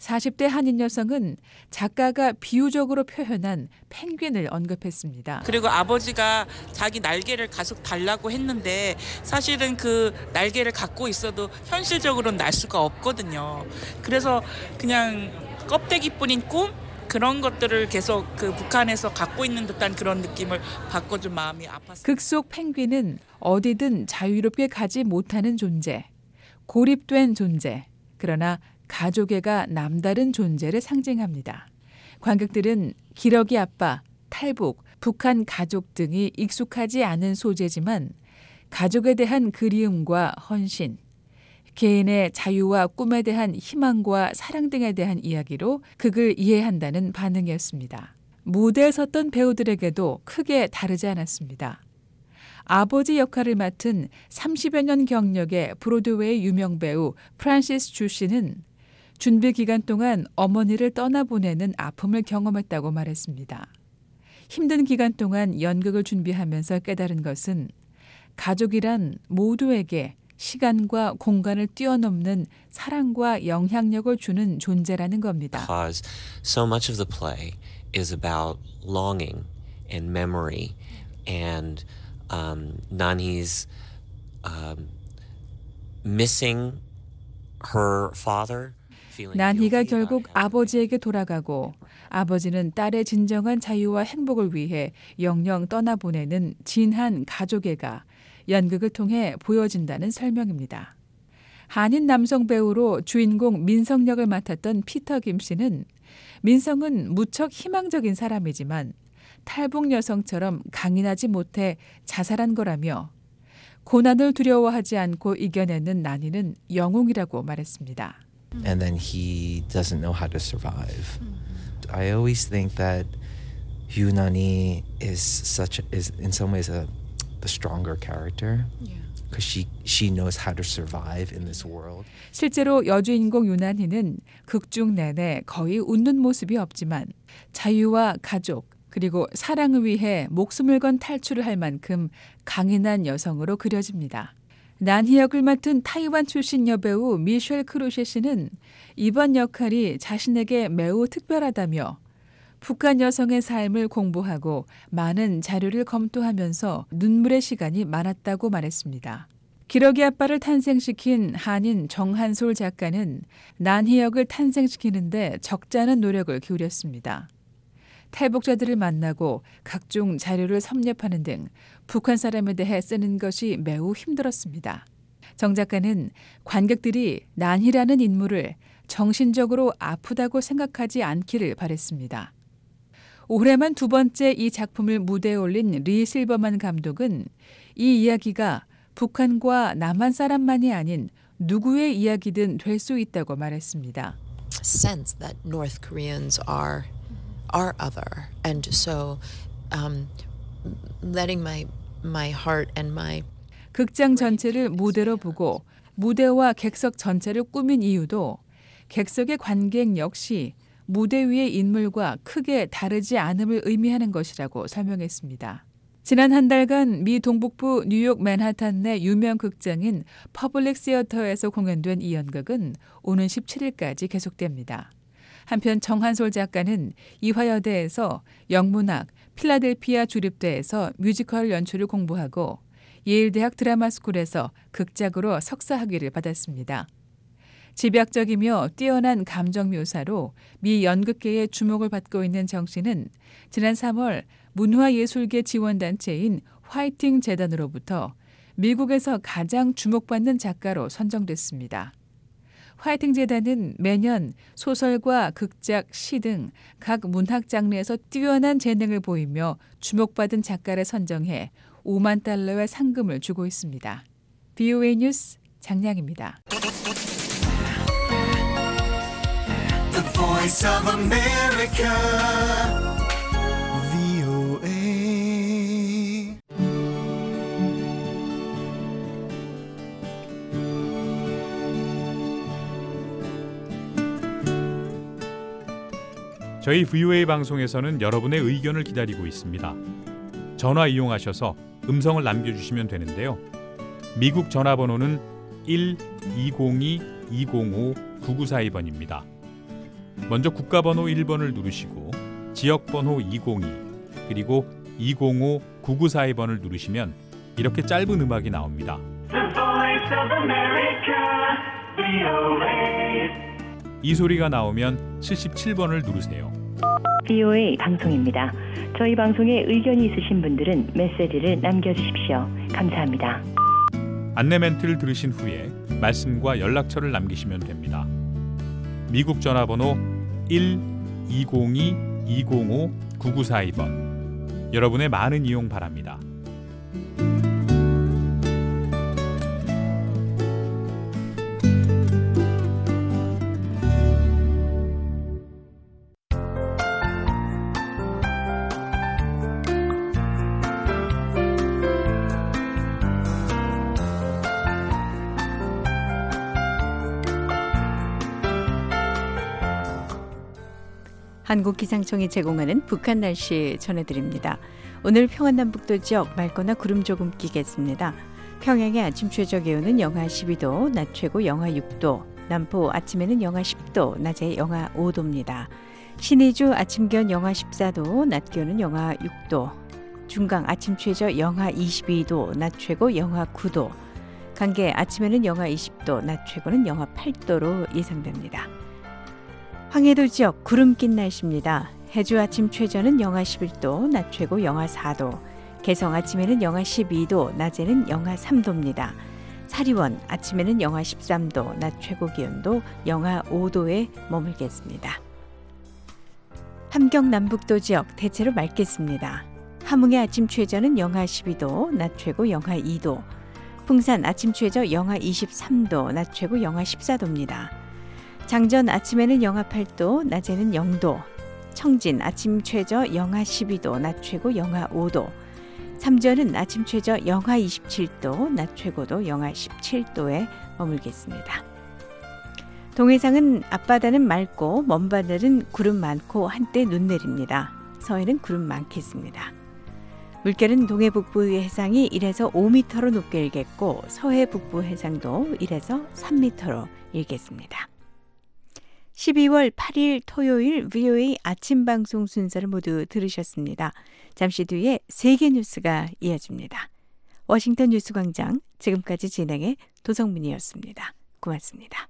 사십 대 한인 여성은 작가가 비유적으로 표현한 펭귄을 언급했습니다. 그리고 아버지가 자기 날개를 계속 달라고 했는데 사실은 그 날개를 갖고 있어도 현실적으로는 날 수가 없거든요. 그래서 그냥 껍데기뿐인 꿈? 그런 것들을 계속 그 북한에서 갖고 있는 듯한 그런 느낌을 받고 좀 마음이 아팠어요. 극속 펭귄은 어디든 자유롭게 가지 못하는 존재, 고립된 존재, 그러나 가족애가 남다른 존재를 상징합니다. 관객들은 기러기 아빠, 탈북, 북한 가족 등이 익숙하지 않은 소재지만 가족에 대한 그리움과 헌신, 개인의 자유와 꿈에 대한 희망과 사랑 등에 대한 이야기로 극을 이해한다는 반응이었습니다. 무대에 섰던 배우들에게도 크게 다르지 않았습니다. 아버지 역할을 맡은 삼십여 년 경력의 브로드웨이 유명 배우 프란시스 주 씨는 준비 기간 동안 어머니를 떠나보내는 아픔을 경험했다고 말했습니다. 힘든 기간 동안 연극을 준비하면서 깨달은 것은 가족이란 모두에게 시간과 공간을 뛰어넘는 사랑과 영향력을 주는 존재라는 겁니다. Because so much of the play is about longing and memory and um, Nani's um, missing her father. 난희가 결국 아버지에게 돌아가고 아버지는 딸의 진정한 자유와 행복을 위해 영영 떠나보내는 진한 가족애가 연극을 통해 보여진다는 설명입니다. 한인 남성 배우로 주인공 민성 역을 맡았던 피터 김 씨는 민성은 무척 희망적인 사람이지만 탈북 여성처럼 강인하지 못해 자살한 거라며 고난을 두려워하지 않고 이겨내는 난이는 영웅이라고 말했습니다. And then he doesn't know how to survive. I always think that Hugh Nani is such is in some ways a the stronger character because she she knows how to survive in this world. 실제로 여주인공 유난히는 극중 내내 거의 웃는 모습이 없지만 자유와 가족 그리고 사랑을 위해 목숨을 건 탈출을 할 만큼 강인한 여성으로 그려집니다. 난희 역을 맡은 타이완 출신 여배우 미셸 크루셰 씨는 이번 역할이 자신에게 매우 특별하다며 북한 여성의 삶을 공부하고 많은 자료를 검토하면서 눈물의 시간이 많았다고 말했습니다. 기러기 아빠를 탄생시킨 한인 정한솔 작가는 난희 역을 탄생시키는데 적잖은 노력을 기울였습니다. 탈북자들을 만나고 각종 자료를 섭렵하는 등 북한 사람에 대해 쓰는 것이 매우 힘들었습니다. 정 작가는 관객들이 난희라는 인물을 정신적으로 아프다고 생각하지 않기를 바랬습니다. 올해만 두 번째 이 작품을 무대에 올린 리 실버만 감독은 이 이야기가 북한과 남한 사람만이 아닌 누구의 이야기든 될 수 있다고 말했습니다. Sense that North Koreans are are other, and so um, letting my my heart and my 극장 전체를 무대로 보고 무대와 객석 전체를 꾸민 이유도 객석의 관객 역시 무대 위의 인물과 크게 다르지 않음을 의미하는 것이라고 설명했습니다. 지난 한 달간 미 동북부 뉴욕 맨하탄 내 유명 극장인 퍼블릭 시어터에서 공연된 이 연극은 오는 십칠 일까지 계속됩니다. 한편 정한솔 작가는 이화여대에서 영문학, 필라델피아 주립대에서 뮤지컬 연출을 공부하고 예일대학 드라마스쿨에서 극작으로 석사학위를 받았습니다. 집약적이며 뛰어난 감정 묘사로 미 연극계의 주목을 받고 있는 정 씨는 지난 삼월 문화예술계 지원단체인 화이팅 재단으로부터 미국에서 가장 주목받는 작가로 선정됐습니다. 화이팅 재단은 매년 소설과 극작, 시 등 각 문학 장르에서 뛰어난 재능을 보이며 주목받은 작가를 선정해 오만 달러의 상금을 주고 있습니다. 브이오에이 뉴스 장량입니다. The Voice of America, 브이오에이. 저희 브이오에이 방송에서는 여러분의 의견을 기다리고 있습니다. 전화 이용하셔서 음성을 남겨주시면 되는데요. 미국 전화번호는 일 이공이 이공오 구구사이 번입니다. 먼저 국가번호 일 번을 누르시고 지역번호 이공이 그리고 이공오 구구사이 번을 누르시면 이렇게 짧은 음악이 나옵니다. The Voice of America, 브이오에이. 이 소리가 나오면 칠십칠 번을 누르세요. 브이오에이 방송입니다. 저희 방송에 의견이 있으신 분들은 메시지를 남겨주십시오. 감사합니다. 안내 멘트를 들으신 후에 말씀과 연락처를 남기시면 됩니다. 미국 전화번호 일 이공이 이공오 구구사이 번. 여러분의 많은 이용 바랍니다. 한국기상청이 제공하는 북한 날씨 전해드립니다. 오늘 평안남북도 지역 맑거나 구름 조금 끼겠습니다. 평양의 아침 최저 기온은 영하 십이 도, 낮 최고 영하 육 도, 남포 아침에는 영하 십 도, 낮에 영하 오 도입니다. 신의주 아침 기온 영하 십사 도, 낮 기온은 영하 육 도, 중강 아침 최저 영하 이십이 도, 낮 최고 영하 구 도, 강계 아침에는 영하 이십 도, 낮 최고는 영하 팔 도로 예상됩니다. 황해도 지역 구름 낀 날씨입니다. 해주 아침 최저는 영하 십일 도, 낮 최고 영하 사 도, 개성 아침에는 영하 십이 도, 낮에는 영하 삼 도입니다. 사리원 아침에는 영하 십삼 도, 낮 최고 기온도 영하 오 도에 머물겠습니다. 함경 남북도 지역 대체로 맑겠습니다. 함흥의 아침 최저는 영하 십이 도, 낮 최고 영하 이 도, 풍산 아침 최저 영하 이십삼 도, 낮 최고 영하 십사 도입니다. 장전 아침에는 영하 팔 도, 낮에는 영 도, 청진 아침 최저 영하 십이 도, 낮 최고 영하 오 도, 삼전은 아침 최저 영하 이십칠 도, 낮 최고도 영하 십칠 도에 머물겠습니다. 동해상은 앞바다는 맑고 먼바다는 구름 많고 한때 눈 내립니다. 서해는 구름 많겠습니다. 물결은 동해 북부 해상이 일에서 오 미터로 높게 일겠고 서해 북부 해상도 일에서 삼 미터로 일겠습니다. 십이월 팔일 토요일 브이오에이 아침 방송 순서를 모두 들으셨습니다. 잠시 뒤에 세계 뉴스가 이어집니다. 워싱턴 뉴스광장 지금까지 진행의 도성문이었습니다. 고맙습니다.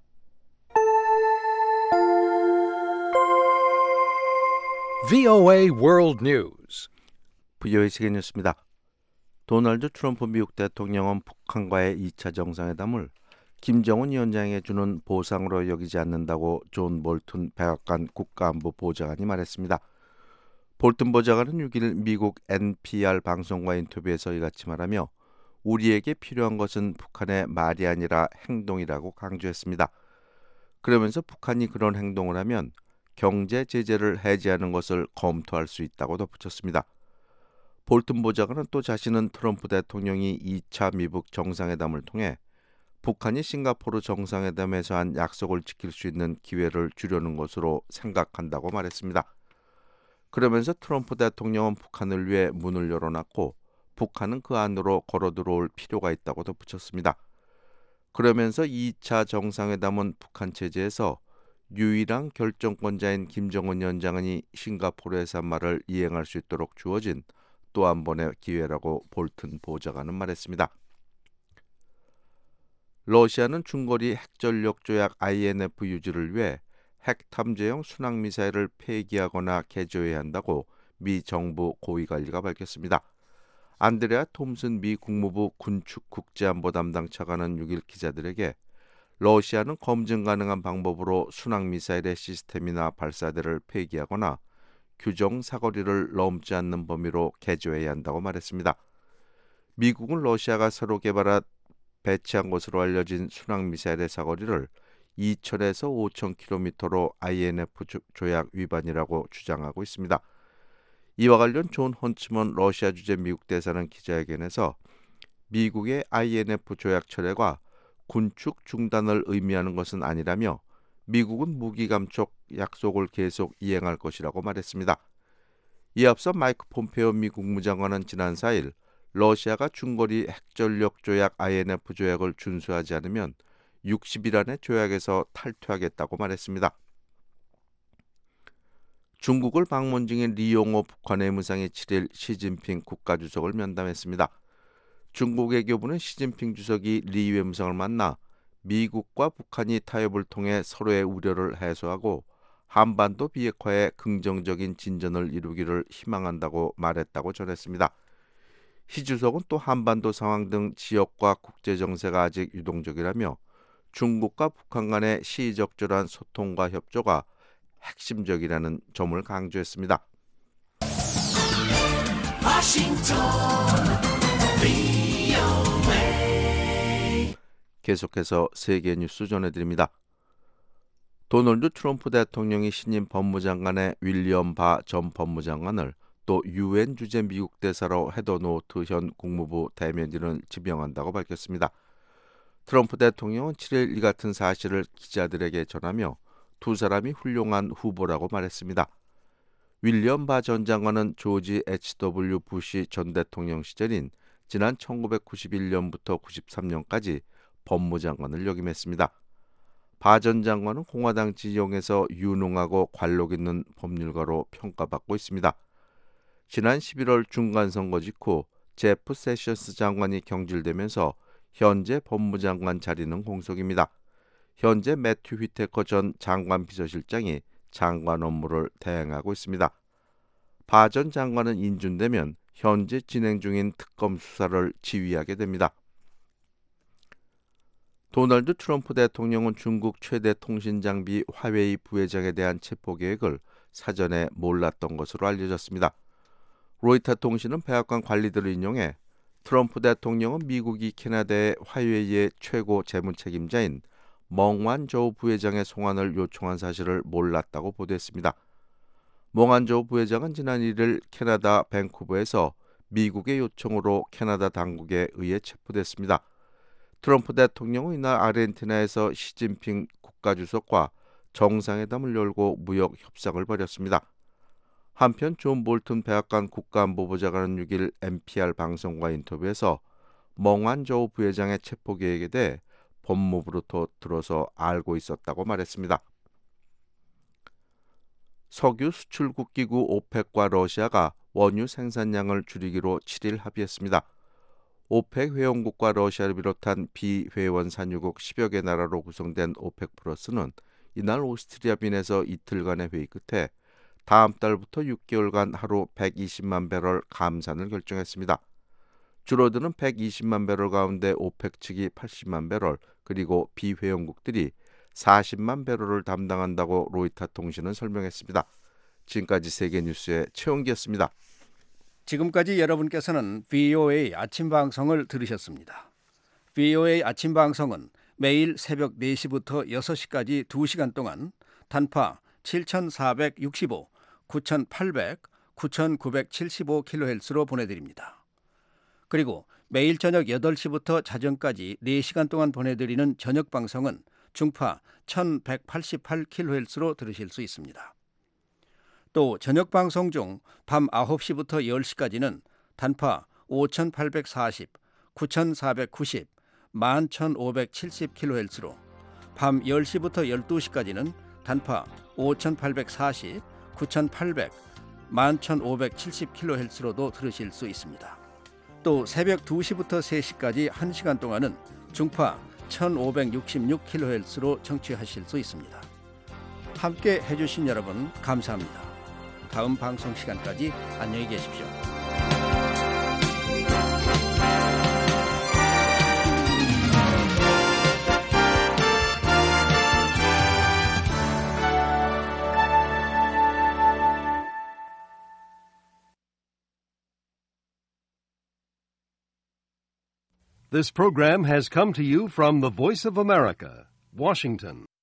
브이오에이 World News. 브이오에이 세계 뉴스입니다. 도널드 트럼프 미국 대통령은 북한과의 이 차 정상회담을 김정은 위원장에게 주는 보상으로 여기지 않는다고 존 볼튼 백악관 국가안보 보좌관이 말했습니다. 볼튼 보좌관은 육 일 미국 엔피알 방송과 인터뷰에서 이같이 말하며 우리에게 필요한 것은 북한의 말이 아니라 행동이라고 강조했습니다. 그러면서 북한이 그런 행동을 하면 경제 제재를 해제하는 것을 검토할 수 있다고 덧붙였습니다. 볼튼 보좌관은 또 자신은 트럼프 대통령이 이 차 미북 정상회담을 통해 북한이 싱가포르 정상회담에서 한 약속을 지킬 수 있는 기회를 주려는 것으로 생각한다고 말했습니다. 그러면서 트럼프 대통령은 북한을 위해 문을 열어놨고 북한은 그 안으로 걸어 들어올 필요가 있다고 덧붙였습니다. 그러면서 이 차 정상회담은 북한 체제에서 유일한 결정권자인 김정은 위원장이 싱가포르에서 한 말을 이행할 수 있도록 주어진 또 한 번의 기회라고 볼튼 보좌관은 말했습니다. 러시아는 중거리 핵전력 조약 아이엔에프 유지를 위해 핵탐지용 순항미사일을 폐기하거나 개조해야 한다고 미 정부 고위관리가 밝혔습니다. 안드레아 톰슨 미 국무부 군축 국제안보 담당 차관은 육 일 기자들에게 러시아는 검증 가능한 방법으로 순항미사일의 시스템이나 발사대를 폐기하거나 규정 사거리를 넘지 않는 범위로 개조해야 한다고 말했습니다. 미국은 러시아가 새로 개발한 배치한 것으로 알려진 순항미사일의 사거리를 이천에서 오천 킬로미터로 아이엔에프 조약 위반이라고 주장하고 있습니다. 이와 관련 존 헌츠먼 러시아 주재 미국 대사는 기자회견에서 미국의 아이엔에프 조약 철회가 군축 중단을 의미하는 것은 아니라며 미국은 무기 감축 약속을 계속 이행할 것이라고 말했습니다. 이에 앞서 마이크 폼페오 미 국무장관은 지난 사 일 러시아가 중거리 핵전력 조약 아이엔에프 조약을 준수하지 않으면 육십 일 안에 조약에서 탈퇴하겠다고 말했습니다. 중국을 방문 중인 리용호 북한 외무상이 칠 일 시진핑 국가주석을 면담했습니다. 중국 외교부는 시진핑 주석이 리 외무상을 만나 미국과 북한이 타협을 통해 서로의 우려를 해소하고 한반도 비핵화에 긍정적인 진전을 이루기를 희망한다고 말했다고 전했습니다. 시 주석은 또 한반도 상황 등 지역과 국제 정세가 아직 유동적이라며 중국과 북한 간의 시의적절한 소통과 협조가 핵심적이라는 점을 강조했습니다. 계속해서 세계 뉴스 전해드립니다. 도널드 트럼프 대통령이 신임 법무장관의 윌리엄 바 전 법무장관을 또 유엔 주재 미국 대사로 헤더 노트 현 국무부 대변인을 지명한다고 밝혔습니다. 트럼프 대통령은 칠 일 이 같은 사실을 기자들에게 전하며 두 사람이 훌륭한 후보라고 말했습니다. 윌리엄 바 전 장관은 조지 에이치 더블유 부시 전 대통령 시절인 지난 천구백구십일 년부터 구십삼 년까지 법무장관을 역임했습니다. 바 전 장관은 공화당 지형에서 유능하고 관록 있는 법률가로 평가받고 있습니다. 지난 십일월 중간선거 직후 제프 세션스 장관이 경질되면서 현재 법무장관 자리는 공석입니다. 현재 매튜 휘테커 전 장관 비서실장이 장관 업무를 대행하고 있습니다. 바 전 장관은 인준되면 현재 진행 중인 특검 수사를 지휘하게 됩니다. 도널드 트럼프 대통령은 중국 최대 통신장비 화웨이 부회장에 대한 체포 계획을 사전에 몰랐던 것으로 알려졌습니다. 로이터 통신은 백악관 관리들을 인용해 트럼프 대통령은 미국이 캐나다의 화웨이의 최고 재무 책임자인 멍완저우 부회장의 송환을 요청한 사실을 몰랐다고 보도했습니다. 멍완저우 부회장은 지난 일 일 캐나다 밴쿠버에서 미국의 요청으로 캐나다 당국에 의해 체포됐습니다. 트럼프 대통령은 이날 아르헨티나에서 시진핑 국가주석과 정상회담을 열고 무역 협상을 벌였습니다. 한편 존 볼튼 백악관 국가안보보좌관은 육 일 엔피알 방송과 인터뷰에서 멍완저우 부회장의 체포 계획에 대해 법무부로부터 들어서 알고 있었다고 말했습니다. 석유 수출국 기구 오펙과 러시아가 원유 생산량을 줄이기로 칠 일 합의했습니다. 오펙 회원국과 러시아를 비롯한 비회원 산유국 십여 개 나라로 구성된 오펙 플러스는 이날 오스트리아 빈에서 이틀간의 회의 끝에 다음 달부터 육 개월간 하루 백이십만 배럴 감산을 결정했습니다. 줄어드는 백이십만 배럴 가운데 오펙 측이 팔십만 배럴, 그리고 비회원국들이 사십만 배럴을 담당한다고 로이터 통신은 설명했습니다. 지금까지 세계뉴스의 최원기였습니다. 지금까지 여러분께서는 브이오에이 아침 방송을 들으셨습니다. 브이오에이 아침 방송은 매일 새벽 네 시부터 여섯 시까지 두 시간 동안 단파 칠천사백육십오, 구천팔백, 구천구백칠십오 킬로헤르츠로 보내드립니다. 그리고 매일 저녁 여덟 시부터 자정까지 네 시간 동안 보내드리는 저녁 방송은 중파 천백팔십팔 킬로헤르츠로 들으실 수 있습니다. 또 저녁 방송 중 밤 아홉 시부터 열 시까지는 단파 오천팔백사십, 구천사백구십, 만 천오백칠십 킬로헤르츠로, 밤 열 시부터 열두 시까지는 단파 오천팔백사십, 구천팔백, 만 천오백칠십 킬로헤르츠로도 들으실 수 있습니다. 또 새벽 두 시부터 세 시까지 한 시간 동안은 중파 천오백육십육 킬로헤르츠로 청취하실 수 있습니다. 함께 해주신 여러분 감사합니다. 다음 방송 시간까지 안녕히 계십시오. This program has come to you from the Voice of America, Washington.